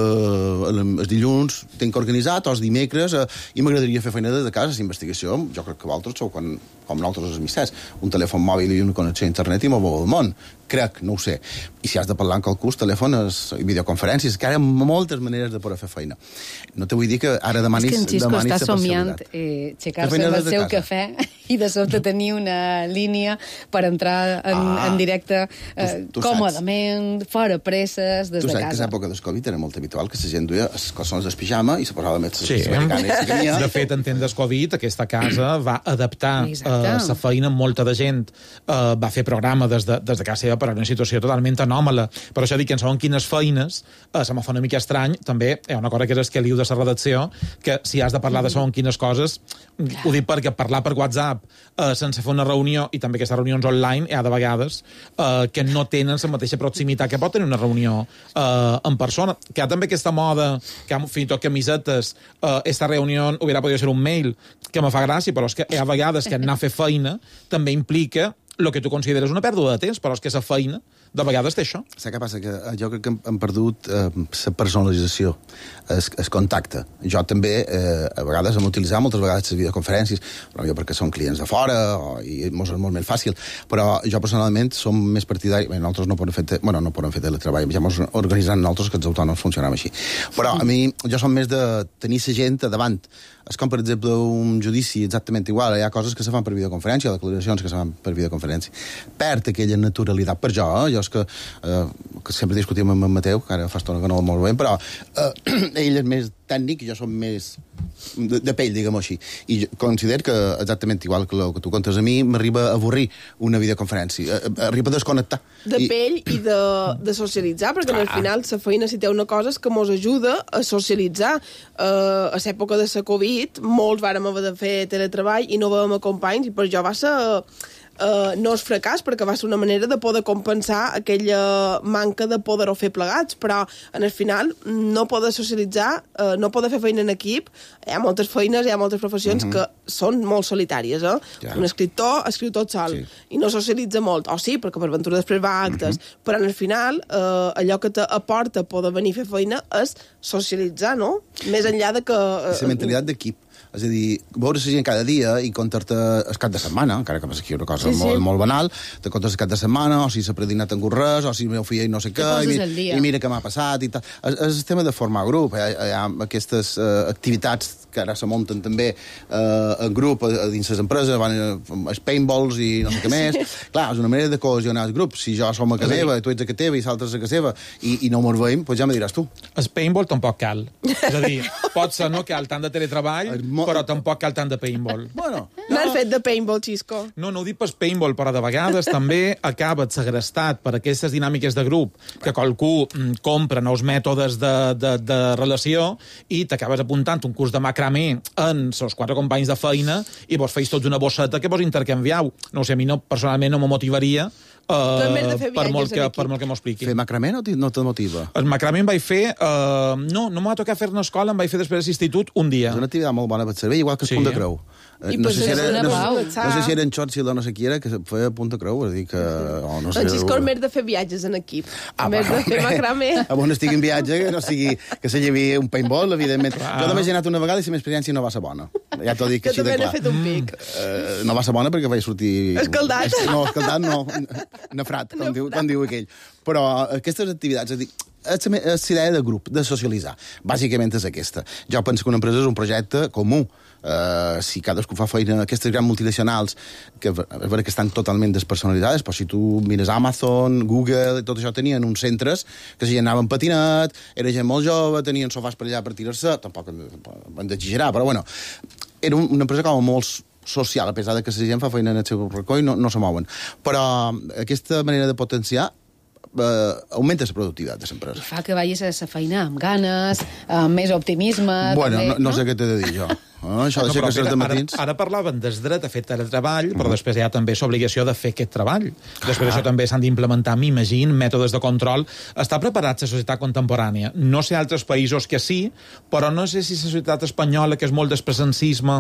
[SPEAKER 17] els dilluns tinc organitzat, o els dimecres, i m'agradaria fer feina des de casa. Investigació, jo crec que vosaltres sou com nosaltres els amistats. Un telèfon mòbil i una connexió a internet i m'ho el món. Crec, no ho sé. I si has de parlar amb qualcú, telèfons i videoconferències, que hi ha moltes maneres de poder fer feina. No te vull dir que ara demanis...
[SPEAKER 4] És que en Xisco està somiant aixecar-se amb el seu cafè i de sobte tenir una línia per entrar en directe còmodament, fora presses, des de casa.
[SPEAKER 17] Tu saps que a l'època del Covid era molt habitual que la gent duia els calçons del pijama i se posava més les americanes.
[SPEAKER 6] De fet, en temps del Covid, aquesta casa va adaptar la feina. Molta de gent va fer programa des de casa seva, però en una situació totalment anòmala. Per això dic que en segons quines feines se m'ha fa una mica estrany. També hi ha una cosa que és el que liu de la redacció, que si has de parlar de segons quines coses, ho dic perquè parlar per WhatsApp sense fer una reunió, i també aquestes reunions online, hi ha de vegades que no tenen la mateixa proximitat que pot tenir una reunió en persona. Que hi ha també aquesta moda, que hi ha fins i tot camisetes, esta reunió hubiera podido ser un mail, que me fa gràcia, però és que hi ha vegades que anar a fer feina també implica el que tu consideres una pèrdua de temps, però és que la feina de vegades té això.
[SPEAKER 17] Saps què passa? Que jo crec que hem perdut la personalització, el contacte. Jo també, a vegades, hem utilitzat moltes vegades les videoconferències, però jo perquè són clients de fora i és molt més fàcil. Però jo, personalment, som més partidari... Bé, nosaltres no podem fer teletreball, ja ens organitzem nosaltres, que els autònoms funcionem així. Però a mi, jo som més de tenir la gent davant. És com, per exemple, un judici exactament igual. Hi ha coses que se fan per videoconferència, declaracions que se fan per videoconferència. Perd aquella naturalitat. Per jo, jo és que sempre discutim amb en Mateu, que ara fa estona que no molt bé, però ell és més tècnic i jo som més de pell, diguem-ho així. I considero que exactament igual que el que tu contes a mi, m'arriba a avorrir una videoconferència. Arriba a desconnectar.
[SPEAKER 5] De pell i de socialitzar, perquè al final la feina, si té una cosa, és que mos ajuda a socialitzar. A l'època de la Covid, molts vàrem haver de fer teletreball i no vèiem a companys, i per jo va ser... no és fracàs, perquè va ser una manera de poder compensar aquella manca de poder-ho fer plegats, però en el final no poder socialitzar, no poder fer feina en equip. Hi ha moltes feines, hi ha moltes professions que són molt solitàries, Un escriptor escriu tot sol i no socialitza molt, o sí, perquè per ventura després va a actes, però en el final allò que t'aporta poder venir a fer feina és socialitzar, no? Més enllà de que...
[SPEAKER 17] La mentalitat d'equip. És a dir, veure la gent cada dia i comptar-te el cap de setmana, encara que passa aquí una cosa molt banal, te comptes el cap de setmana, o si s'ha predinat en res, o si el meu fill no sé què, i mira què m'ha passat, i tal. És el tema de formar grup. Hi ha aquestes activitats que ara se munten també en grup dins les empreses, van els paintballs i no sé què més. Clar, és una manera de cohesionar el grup. Si jo som a casa meva, tu ets a casa teva i l'altre és a casa seva, i no mos veiem, doncs ja me diràs tu.
[SPEAKER 6] El paintball tampoc cal. És a dir, pot ser no cal tant de teletreball, però tampoc cal tant de paintball.
[SPEAKER 5] Bueno, no has fet de paintball, Xisco.
[SPEAKER 6] No ho dic per paintball, però de vegades també acaba segrestat per aquestes dinàmiques de grup, que qualcú compra nous mètodes de relació i t'acabes apuntant un curs de macramé en els 4 companys de feina i vos feis tots una bosseta que vos intercanviau. No sé, a mi personalment no me motivaria per molt que m'ho expliqui.
[SPEAKER 17] Fer macramé no te motiva?
[SPEAKER 6] El macramé em vaig fer... No m'ha tocat fer-ne escola, em vaig fer després de l'institut un dia.
[SPEAKER 17] És una activitat molt bona per servir, igual que el Punt de Creu. No sé si era en Churchill o no sé qui era, que feia Punt de Creu, és a dir que...
[SPEAKER 5] Doncs és que més de fer viatges en equip. Més de fer macramé.
[SPEAKER 17] On estigui en viatge, que no sigui que se llevi un paintball, evidentment. Jo només he anat una vegada i la meva experiència no va ser bona. Ja t'ho dic així de clar.
[SPEAKER 5] Que també n'he fet un pic.
[SPEAKER 17] No va ser bona perquè vaig sortir...
[SPEAKER 5] Escaldat.
[SPEAKER 17] No, escaldat no. Nefrat, com diu aquell. Però aquestes activitats, és a dir, és la idea de grup, de socialitzar. Bàsicament és aquesta. Jo penso que una empresa és un projecte comú. Si cadascú fa feina, aquestes grans multinacionals, que és vera que estan totalment despersonalitzades, però si tu mires Amazon, Google, tot això tenien uns centres que si anaven patinat, era gent molt jove, tenien sofàs per allà per tirar-se, tampoc hem d'exagerar, però bueno, era una empresa com molt social, a pesar de que la gent fa feina en el seu racó i no se mouen. Però aquesta manera de potenciar augmenta la productivitat de l'empresa.
[SPEAKER 4] I fa que vagis a la feina amb ganes, amb més optimisme...
[SPEAKER 17] Bueno, també, no sé què t'he de dir jo. Això de ser que de matins...
[SPEAKER 6] Ara parlaven del dret a fer teletreball, però després hi ha també l'obligació de fer aquest treball. Després això també s'han d'implementar, m'imagino, mètodes de control. Està preparat la societat contemporània. No sé altres països que sí, però no sé si la societat espanyola, que és molt despresencisme,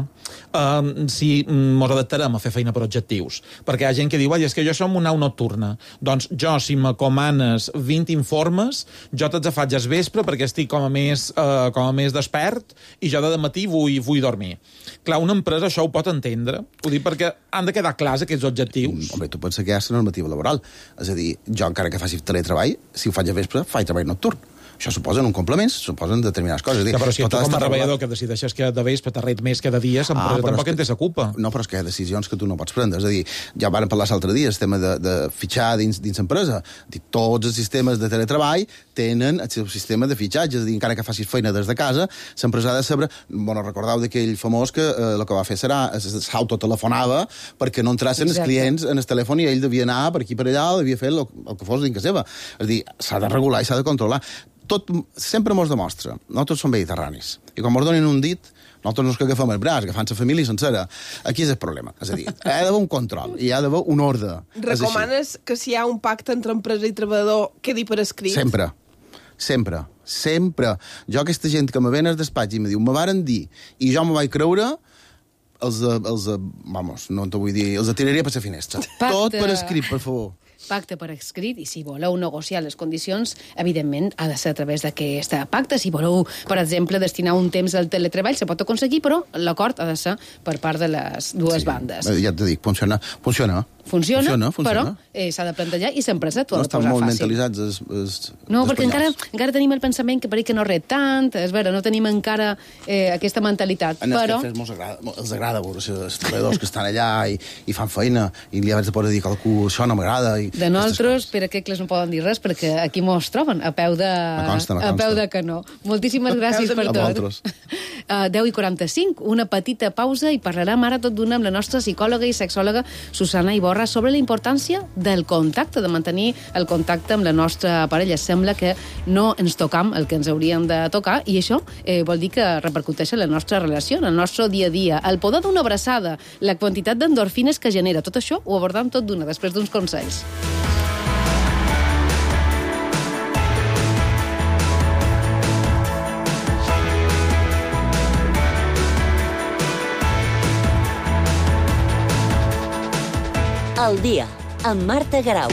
[SPEAKER 6] si ens adaptarem a fer feina per objectius. Perquè hi ha gent que diu, és que jo som una au nocturna. Doncs jo, si m'acomanes 20 informes, jo te'ls faig al vespre perquè estic com a més despert i jo de matí vull dormir. Clar, una empresa això ho pot entendre. Ho dic perquè han de quedar clars aquests objectius.
[SPEAKER 17] Home, tu pensa que hi ha la normativa laboral. És a dir, jo encara que faci teletreball, si ho faig a vespre, faig treball nocturn. Això suposen un complement, suposen determinades coses.
[SPEAKER 6] Ja, però si tu com a treballador que decideixes que de vespre t'ha ret més que de dies, l'empresa tampoc en té sa culpa.
[SPEAKER 17] No, però és que hi ha decisions que tu no pots prendre. És a dir, ja vam parlar l'altre dia, el tema de fitxar dins l'empresa. Tots els sistemes de teletreball tenen el seu sistema de fitxatge. És a dir, encara que facis feina des de casa, l'empresa ha de saber... Bueno, recordeu d'aquell famós que el que va fer serà s'autotelefonava perquè no entrassin els clients en el telèfon i ell devia anar per aquí per allà, devia fer el que fos dins casa seva. És a dir, s'ha de regular i s'ha de controlar. Tot sempre mos demostra. Nosaltres som mediterranis. I quan mos donen un dit, nosaltres no és que agafem el braç, agafant la família sencera. Aquí és el problema. És a dir, hi ha d'haver un control, hi ha d'haver un ordre.
[SPEAKER 5] Recomanes que si hi ha un pacte entre empresa i treballador quedi per escrit?
[SPEAKER 17] Sempre. Jo, aquesta gent que me ven al despatx i me diu, me varen dir, i jo me vaig creure, vamos, no t'ho vull dir, els atiraria per la finestra. Tot per escrit, per favor.
[SPEAKER 4] Pacte per escrit, i si voleu negociar les condicions, evidentment, ha de ser a través d'aquest pacte. Si voleu, per exemple, destinar un temps al teletreball, se pot aconseguir, però l'acord ha de ser per part de les dues bandes.
[SPEAKER 17] Ja t'ho dic, funciona.
[SPEAKER 4] Però s'ha de plantejar i l'empresa t'ho ha de posar fàcil.
[SPEAKER 17] No estan molt mentalitzats
[SPEAKER 4] No, perquè encara tenim el pensament que per que no ret tant, és vera, no tenim encara aquesta mentalitat.
[SPEAKER 17] En els cafès els agrada veure els treballadors que estan allà i fan feina, i li haig de poder dir que això no m'agrada.
[SPEAKER 4] De nosaltres, per a què les no poden dir res, perquè aquí mos troben, a peu de canó. Moltíssimes gràcies per tot. 10:45, una petita pausa i parlarem ara tot d'una amb la nostra psicòloga i sexòloga Susana Iborra sobre la importància del contacte, de mantenir el contacte amb la nostra parella. Sembla que no ens tocam el que ens hauríem de tocar i això vol dir que repercuteix en la nostra relació, en el nostre dia a dia. El poder d'una abraçada, la quantitat d'endorfines que genera. Tot això ho abordam tot d'una, després d'uns consells.
[SPEAKER 3] Al dia, amb Marta Garau.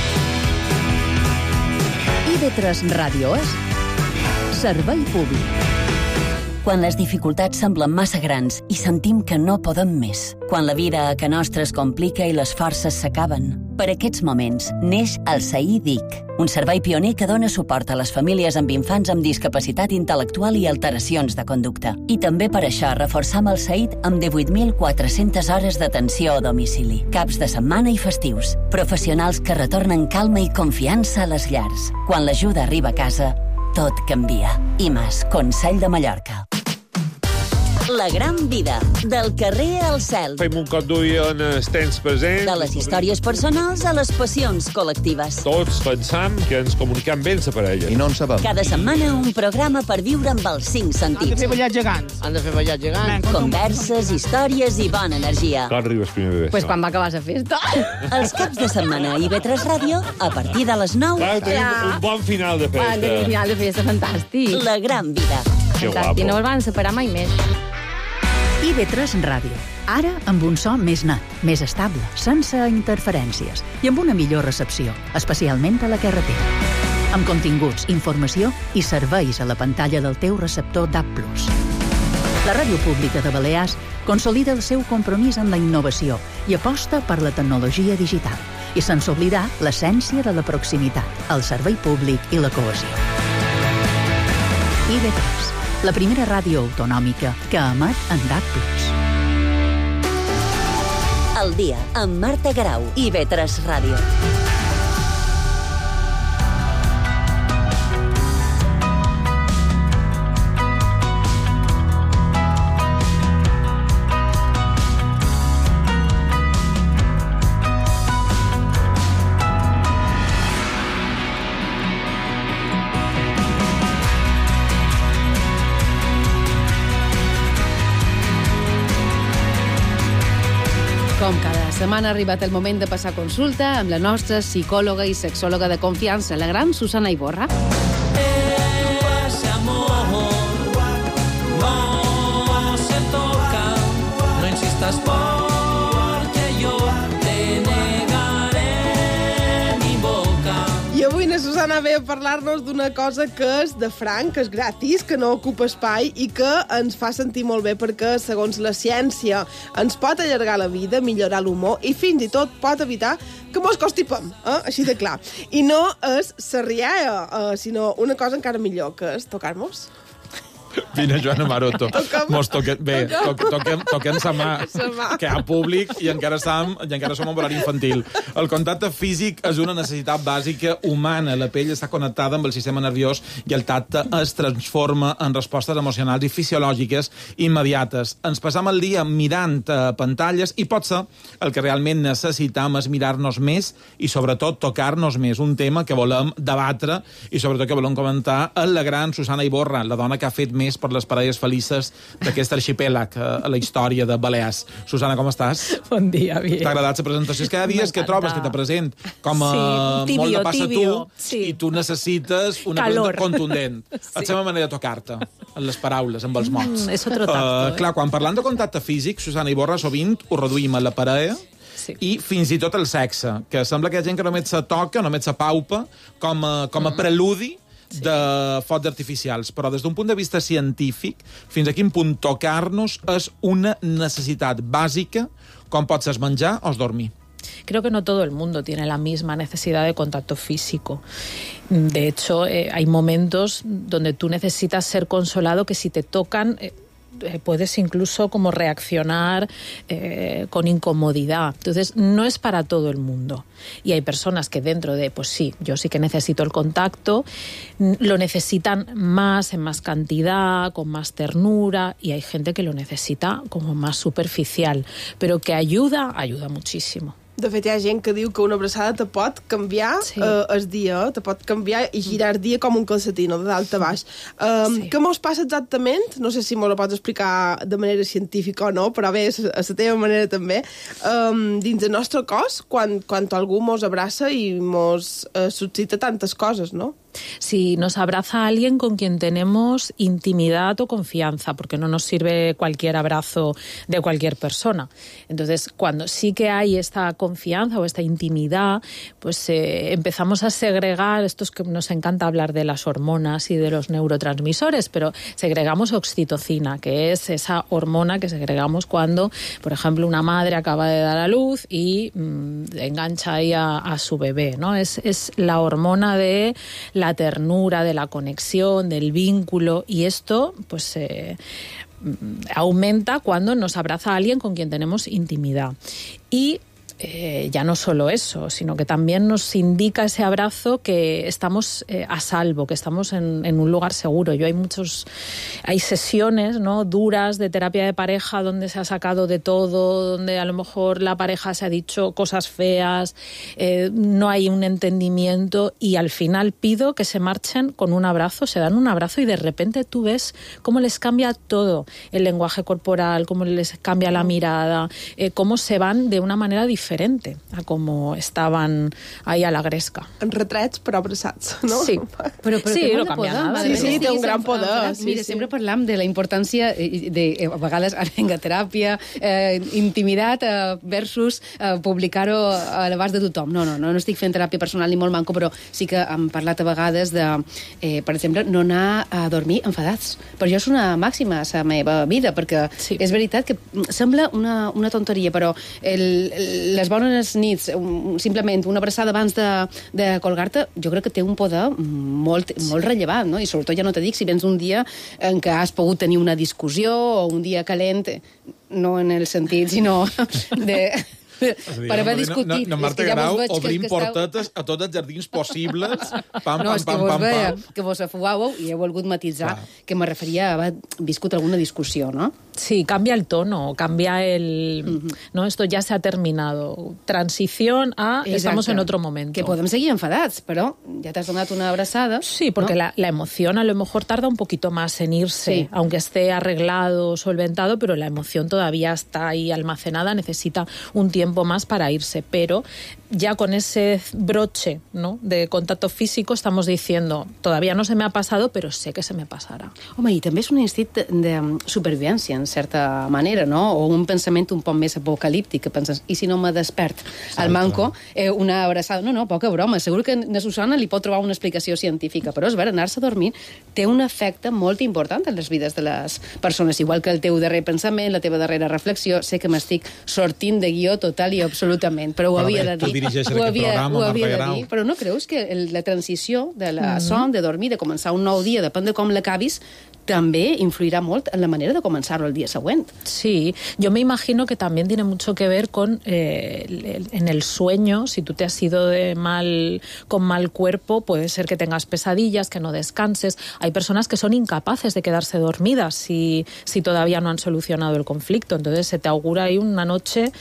[SPEAKER 2] IB3 Ràdio és servei públic.
[SPEAKER 3] Quan les dificultats semblen massa grans i sentim que no podem més. Quan la vida a ca nostra es complica i les forces s'acaben. Per aquests moments neix el SAI DIC, un servei pioner que dona suport a les famílies amb infants amb discapacitat intel·lectual i alteracions de conducta. I també per això reforçam el SAID amb 18.400 hores d'atenció a domicili, caps de setmana i festius. Professionals que retornen calma i confiança a les llars. Quan l'ajuda arriba a casa, tot canvia. IMAS, Consell de Mallorca. La gran vida, del carrer al cel.
[SPEAKER 18] Fem un cop d'ull en els temps presents.
[SPEAKER 3] De les històries personals a les passions col·lectives.
[SPEAKER 18] Tots pensam que ens comunicam bé amb la parella.
[SPEAKER 17] I no en sabem.
[SPEAKER 3] Cada setmana un programa per viure amb els 5 sentits.
[SPEAKER 19] Han de fer ballar gegants.
[SPEAKER 20] Han de fer ballar gegants.
[SPEAKER 3] Converses, històries i bona energia.
[SPEAKER 18] Quan arriba el primer bebè?
[SPEAKER 4] Pues quan va acabar la festa.
[SPEAKER 3] Els caps de setmana a IB3 Ràdio, a partir de les 9.
[SPEAKER 18] Clar, tenim un bon final de festa.
[SPEAKER 4] Un final de festa fantàstic.
[SPEAKER 3] La gran vida.
[SPEAKER 18] Que
[SPEAKER 4] Fantàstic,
[SPEAKER 18] guapo.
[SPEAKER 4] no el van separar mai més.
[SPEAKER 2] IB3 Ràdio. Ara amb un so més net, més estable, sense interferències i amb una millor recepció, especialment a la carretera. Amb continguts, informació i serveis a la pantalla del teu receptor DAB+. La Ràdio Pública de Balears consolida el seu compromís amb la innovació i aposta per la tecnologia digital, i sense oblidar l'essència de la proximitat, el servei públic i la cohesió. IB3, la primera ràdio autonòmica que emet en DAB+.
[SPEAKER 3] El dia, amb Marta Grau, IB3 Ràdio.
[SPEAKER 4] Com cada setmana ha arribat el moment de passar consulta amb la nostra psicòloga i sexòloga de confiança, la gran Susana Iborra.
[SPEAKER 21] Ese amor no se toca, no insistas porque yo te negaré mi boca.
[SPEAKER 5] I avui na Susana ve a parlar-nos d'una cosa que és de franc, que és gratis, que no ocupa espai i que ens fa sentir molt bé perquè, segons la ciència, ens pot allargar la vida, millorar l'humor i fins i tot pot evitar que mos constipem, així de clar. I no és la rialla, sinó una cosa encara millor, que és tocar-nos.
[SPEAKER 6] Vine, Joana Maroto. Mos toquem sa mà, que hi ha públic i encara som en horari infantil. El contacte físic és una necessitat bàsica humana. La pell està connectada amb el sistema nerviós i el tacte es transforma en respostes emocionals i fisiològiques immediates. Ens passam el dia mirant pantalles i potser el que realment necessitam és mirar-nos més i sobretot tocar-nos més. Un tema que volem debatre i sobretot que volem comentar amb la gran Susana Iborra, la dona que ha fet més per les parelles felices d'aquest arxipèlag a la història de Balears. Susana, com estàs?
[SPEAKER 22] Bon dia, bien.
[SPEAKER 6] T'ha agradat la presentació? És que cada dia és que trobes que te present com a
[SPEAKER 22] tibio,
[SPEAKER 6] molt de passa
[SPEAKER 22] tibio,
[SPEAKER 6] tu i tu necessites una presentació contundent. La seva manera de tocar-te, en les paraules, amb els mots.
[SPEAKER 22] És otro tacto.
[SPEAKER 6] Clar, quan parlant de contacte físic, Susana Iborra, sovint ho reduïm a la parella i fins i tot el sexe, que sembla que hi ha gent que només se toca, només se paupa, com a preludi de focs artificials, però des d'un punt de vista científic, fins a quin punt tocar-nos és una necessitat bàsica, com pot ser menjar o dormir.
[SPEAKER 22] Creo que no todo el mundo tiene la misma necesidad de contacto físico. De hecho, hay momentos donde tú necesitas ser consolado que si te tocan puedes incluso como reaccionar con incomodidad. Entonces, no es para todo el mundo. Y hay personas que dentro de, pues sí, yo sí que necesito el contacto, lo necesitan más, en más cantidad, con más ternura, y hay gente que lo necesita como más superficial, pero que ayuda muchísimo.
[SPEAKER 5] De fet, hi ha gent que diu que una abraçada te pot canviar el dia, te pot canviar i girar el dia com un calcetí, no? De dalt a baix. Què mos passa exactament? No sé si mos ho pots explicar de manera científica o no, però bé, a la teva manera també. Dins del nostre cos, quan algú mos abraça i mos suscita tantes coses, no?
[SPEAKER 22] Si nos abraza a alguien con quien tenemos intimidad o confianza, porque no nos sirve cualquier abrazo de cualquier persona. Entonces, cuando sí que hay esta confianza o esta intimidad, pues empezamos a segregar, esto es que nos encanta hablar de las hormonas y de los neurotransmisores, pero segregamos oxitocina, que es esa hormona que segregamos cuando, por ejemplo, una madre acaba de dar a luz y engancha ahí a su bebé, ¿no? Es la hormona de la ternura, de la conexión, del vínculo, y esto pues aumenta cuando nos abraza a alguien con quien tenemos intimidad. Y ya no solo eso, sino que también nos indica ese abrazo que estamos a salvo, que estamos en un lugar seguro. Hay sesiones, ¿no?, duras de terapia de pareja donde se ha sacado de todo, donde a lo mejor la pareja se ha dicho cosas feas, no hay un entendimiento y al final pido que se marchen con un abrazo, se dan un abrazo y de repente tú ves cómo les cambia todo, el lenguaje corporal, cómo les cambia la mirada, cómo se van de una manera diferente a com estaven ahir a la gresca.
[SPEAKER 5] En retrets, però abraçats, no?
[SPEAKER 22] Sí,
[SPEAKER 4] però
[SPEAKER 22] sí,
[SPEAKER 4] té
[SPEAKER 22] no
[SPEAKER 4] molt de
[SPEAKER 22] canvia
[SPEAKER 4] poder.
[SPEAKER 22] nada.
[SPEAKER 5] Sí, té un gran poder.
[SPEAKER 4] Mira, sempre parlam de la importància de, a vegades, vinga, teràpia, intimitat versus publicar-ho a l'abast de tothom. No estic fent teràpia personal ni molt manco, però sí que hem parlat a vegades de, per exemple, no anar a dormir enfadats. Per jo és una màxima a la meva vida, perquè és veritat que sembla una tonteria, però les bones nits, simplement una abraçada abans de colgar-te, jo crec que té un poder molt rellevant, no? I sobretot ja no te dic si vens un dia en què has pogut tenir una discussió o un dia calent, no en el sentit, sinó de... per haver discutit.
[SPEAKER 6] No, Marta Grau, obrim portetes a tots els jardins possibles. Pam,
[SPEAKER 4] no,
[SPEAKER 6] pam, pam, pam, pam.
[SPEAKER 4] Que vos afuguàveu i he volgut matisar que me referia a haver viscut alguna discussió, no?
[SPEAKER 22] Sí, cambia el tono, cambia el... ¿no? Esto ya se ha terminado. Transición a estamos en otro momento.
[SPEAKER 4] Que podem seguir enfadats, però ja t'has donat una abraçada.
[SPEAKER 22] Sí, porque ¿no? la emoción a lo mejor tarda un poquito más en irse, sí, aunque esté arreglado, solventado, pero la emoción todavía está ahí almacenada, necesita un tiempo más para irse, pero ya con ese broche, ¿no?, de contacto físico estamos diciendo, todavía no se me ha pasado, pero sé que se me passarà.
[SPEAKER 4] Home, i també és un instinct de supervivència, en certa manera, no? O un pensament un poc més apocalíptic, que penses, i si no me despert al manco, una abraçada? No, poca broma, segur que na Susana li pot trobar una explicació científica, però és vera, anar-se a dormir té un efecte molt important en les vides de les persones, igual que el teu darrer pensament, la teva darrera reflexió. Sé que m'estic sortint de guió total i absolutament, però ho havia de dir. Ho havia de dir, però no creus que la transició de la son, de dormir, de començar un nou dia, depèn de com l'acabis, també influirá molt en la manera de comenzarlo el día siguiente.
[SPEAKER 22] Sí, yo me imagino que también tiene mucho que ver con en el sueño. Si tú te has ido con mal cuerpo, puede ser que tengas pesadillas, que no descanses. Hay personas que son incapaces de quedarse dormidas si todavía no han solucionado el conflicto. Entonces se te augura ahí una noche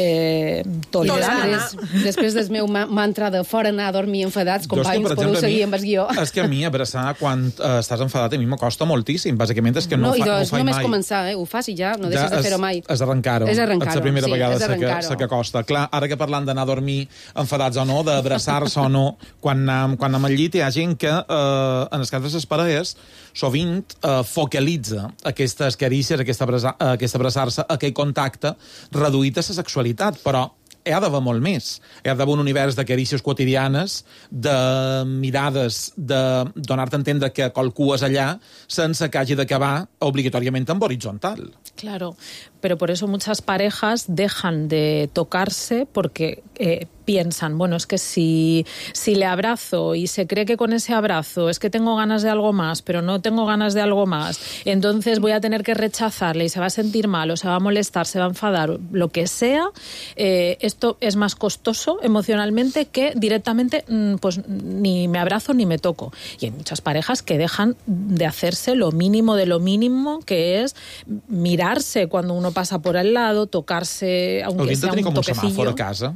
[SPEAKER 22] tolerada.
[SPEAKER 4] Després del meu mantra de fora anar a dormir enfadats, companys, podeu seguir amb el guió.
[SPEAKER 6] És que a mi abraçar quan estàs enfadat a mi m'acosta moltíssim. Bàsicament és que no ho faig mai.
[SPEAKER 4] Només començar, ho fas i ja no deixes de fer-ho mai.
[SPEAKER 6] És arrencar-ho. És la primera vegada que acosta. Clar, ara que parlant d'anar a dormir enfadats o no, d'abraçar-se o no, quan anem al llit hi ha gent que en els casos de les parelles sovint focalitza aquestes carícies, aquesta abraçar-se, aquell contacte reduït a la sexualitat, però hi ha d'haver molt més. Hi ha d'haver un univers de carícies quotidianes, de mirades, de donar-te a entendre que qualcú és allà sense que hagi d'acabar obligatòriament en horizontal.
[SPEAKER 22] Claro, pero por eso muchas parejas dejan de tocarse porque piensan, bueno, es que si le abrazo y se cree que con ese abrazo es que tengo ganas de algo más, pero no tengo ganas de algo más, entonces voy a tener que rechazarle y se va a sentir mal o se va a molestar, se va a enfadar, lo que sea, esto es más costoso emocionalmente que directamente pues ni me abrazo ni me toco. Y hay muchas parejas que dejan de hacerse lo mínimo de lo mínimo, que es mirarse cuando uno passa por al lado, tocarse, aunque sea un toquecillo.
[SPEAKER 6] Un semàfor a casa,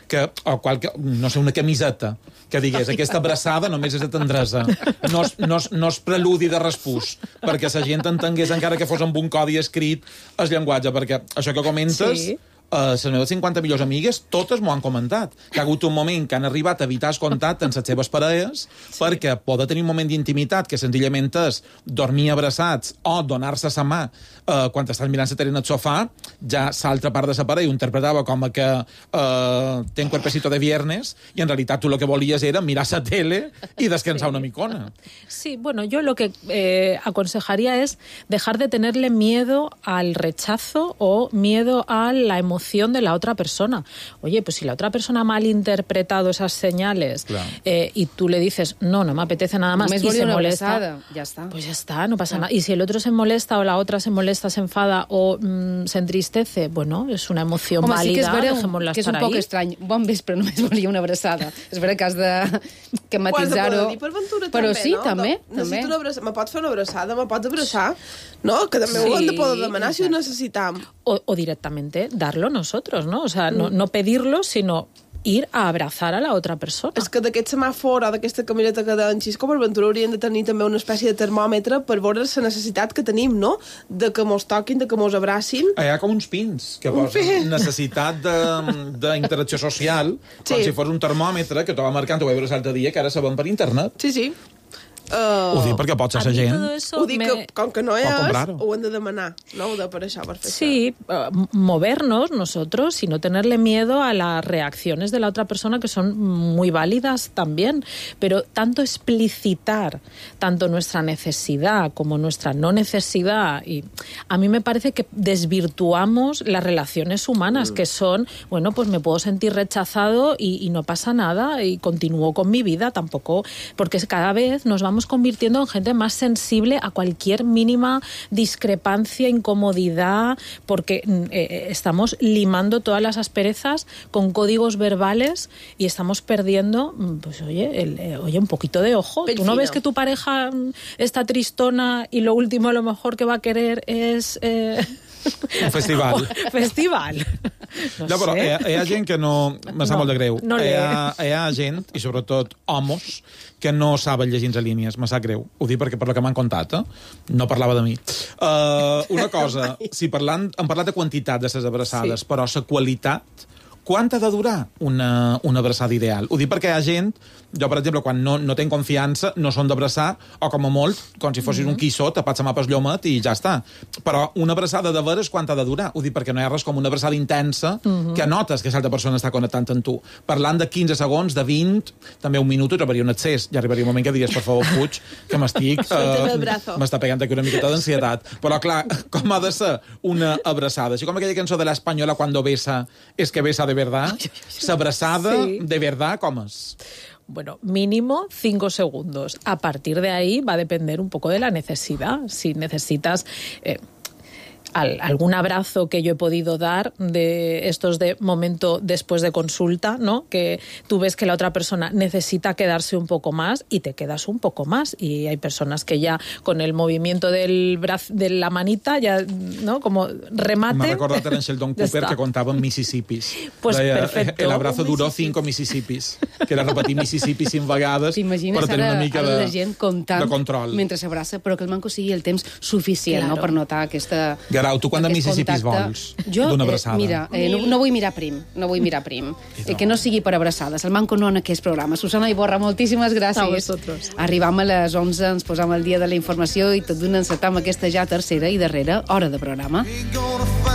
[SPEAKER 6] no sé, una camiseta, que digués, aquesta abraçada només és de tendresa, no és preludi de respús, perquè la gent entengués, encara que fos amb un codi escrit, el llenguatge, perquè això que comentes... Sí. Les meves 50 millors amigues, totes m'ho han comentat. Que ha hagut un moment que han arribat a evitar el contacte amb les seves parelles perquè poder tenir un moment d'intimitat que senzillament és dormir abraçats o donar-se la mà quan estàs mirant la tele en el sofà, ja l'altra part de la parella ho interpretava com que té un cuerpecito de viernes i en realitat tu el que volies era mirar la tele i descansar una micona.
[SPEAKER 22] Sí, bueno, yo lo que aconsejaría es dejar de tenerle miedo al rechazo o miedo a la emoción emoción de la otra persona. Oye, pues si la otra persona ha malinterpretado esas señales y tú le dices, no me apetece nada más, y se molesta,
[SPEAKER 4] ya está.
[SPEAKER 22] Pues ya está, no pasa nada. Y si el otro se molesta o la otra se molesta, se enfada o se entristece, bueno, és una emoció vàlida,
[SPEAKER 4] sí que és
[SPEAKER 22] dejémosla
[SPEAKER 4] que és un poc estrany. Bon vespre, només volia una abraçada. És vera que has de matisar-ho.
[SPEAKER 5] Per ventura,
[SPEAKER 4] però
[SPEAKER 5] també,
[SPEAKER 4] sí,
[SPEAKER 5] no?
[SPEAKER 4] també.
[SPEAKER 5] Necessito una abraçada. Me pots fer una abraçada? Me pots abraçar? No? Que també ho hem de poder demanar si ho necessitam.
[SPEAKER 22] O directamente darlo nosotros, ¿no? O sea, no pedirlo, sino ir a abrazar a la otra persona.
[SPEAKER 5] És que d'aquest semàfor o d'aquesta camineta que deien Xisco, per ventura hauríem de tenir també una espècie de termòmetre per veure la necessitat que tenim, no? De que mos toquin, de que mos abracin.
[SPEAKER 6] Hi ha com uns pins que posen necessitat d'interacció social, com si fos un termòmetre que t'ho va marcant, ho vaig veure l'altre dia, que ara sabem per internet.
[SPEAKER 5] Sí.
[SPEAKER 6] Ho dic perquè pot ser la gent.
[SPEAKER 5] Ho dic que, com que no és, ho hem de demanar, no? Per això, per fer
[SPEAKER 22] sí, movernos nosotros y no tenerle miedo a las reacciones de la otra persona, que son muy válidas también, pero tanto explicitar tanto nuestra necesidad como nuestra no necesidad, y a mí me parece que desvirtuamos las relaciones humanas, que son, bueno, pues me puedo sentir rechazado y no pasa nada y continúo con mi vida, tampoco, porque cada vez nos vamos convirtiendo en gente más sensible a cualquier mínima discrepancia, incomodidad, porque estamos limando todas las asperezas con códigos verbales y estamos perdiendo, pues oye, un poquito de ojo. ¿Tú no ves que tu pareja está tristona y lo último a lo mejor que va a querer es...
[SPEAKER 6] un festival.
[SPEAKER 22] Festival.
[SPEAKER 6] No, però hi ha gent que no... Me sap molt de greu.
[SPEAKER 22] No
[SPEAKER 6] hi ha gent, i sobretot homes, que no saben llegir entre línies. Me sap greu. Ho dic perquè per lo que m'han contat, no parlava de mi. Una cosa, si hem parlat de quantitat de les abraçades, però la qualitat... Quant ha de durar una abraçada ideal? Ho dic perquè hi ha gent, jo, per exemple, quan no tenc confiança, no són d'abraçar, o com a molt, com si fossis un quissó, tapats la mà pel llomet i ja està. Però una abraçada de veres, quant ha de durar? Ho dic perquè no hi ha res com una abraçada intensa que notes que l'altra persona està connectant amb tu. Parlant de 15 segons, de 20, també un minut, trobaria un excés. Ja arribaria un moment que diries, per favor, fuig, que m'estic... m'està pegant aquí una miqueta d'ansietat. Però, clar, com ha de ser una abraçada? Així com aquella cançó de l'Espanyola, Cuando besa, es que besa de verdad. S'abraçada de verdad, com és?
[SPEAKER 22] Bueno, mínimo 5 segundos. A partir de ahí va a depender un poco de la necesidad. Si necesitas... algún abrazo que yo he podido dar de estos de momento después de consulta, ¿no? Que tú ves que la otra persona necesita quedarse un poco más y te quedas un poco más, y hay personas que ya con el movimiento del brazo, de la manita, ya, ¿no? Como remate.
[SPEAKER 6] M'ha recordat en Sheldon Cooper que contava en Mississippis.
[SPEAKER 22] Pues perfecto.
[SPEAKER 6] El abrazo duró 5 Mississippis, que era repetir Mississippi 5 vegades per tenir una mica
[SPEAKER 4] la gent comptant
[SPEAKER 6] de control.
[SPEAKER 4] Mentre s'abraça, però que el manco sigui el temps suficient, no? Per notar aquesta...
[SPEAKER 6] Garau, tu quan de Mississippis vols? D'una abraçada?
[SPEAKER 4] Mira, no vull mirar prim. Que no sigui per abraçades. El manco no en aquest programa. Susana Iborra, moltíssimes gràcies.
[SPEAKER 22] A vosaltres.
[SPEAKER 4] Arribam a les 11, ens posam al dia de la informació i tot d'una encetam aquesta ja tercera i darrera hora de programa.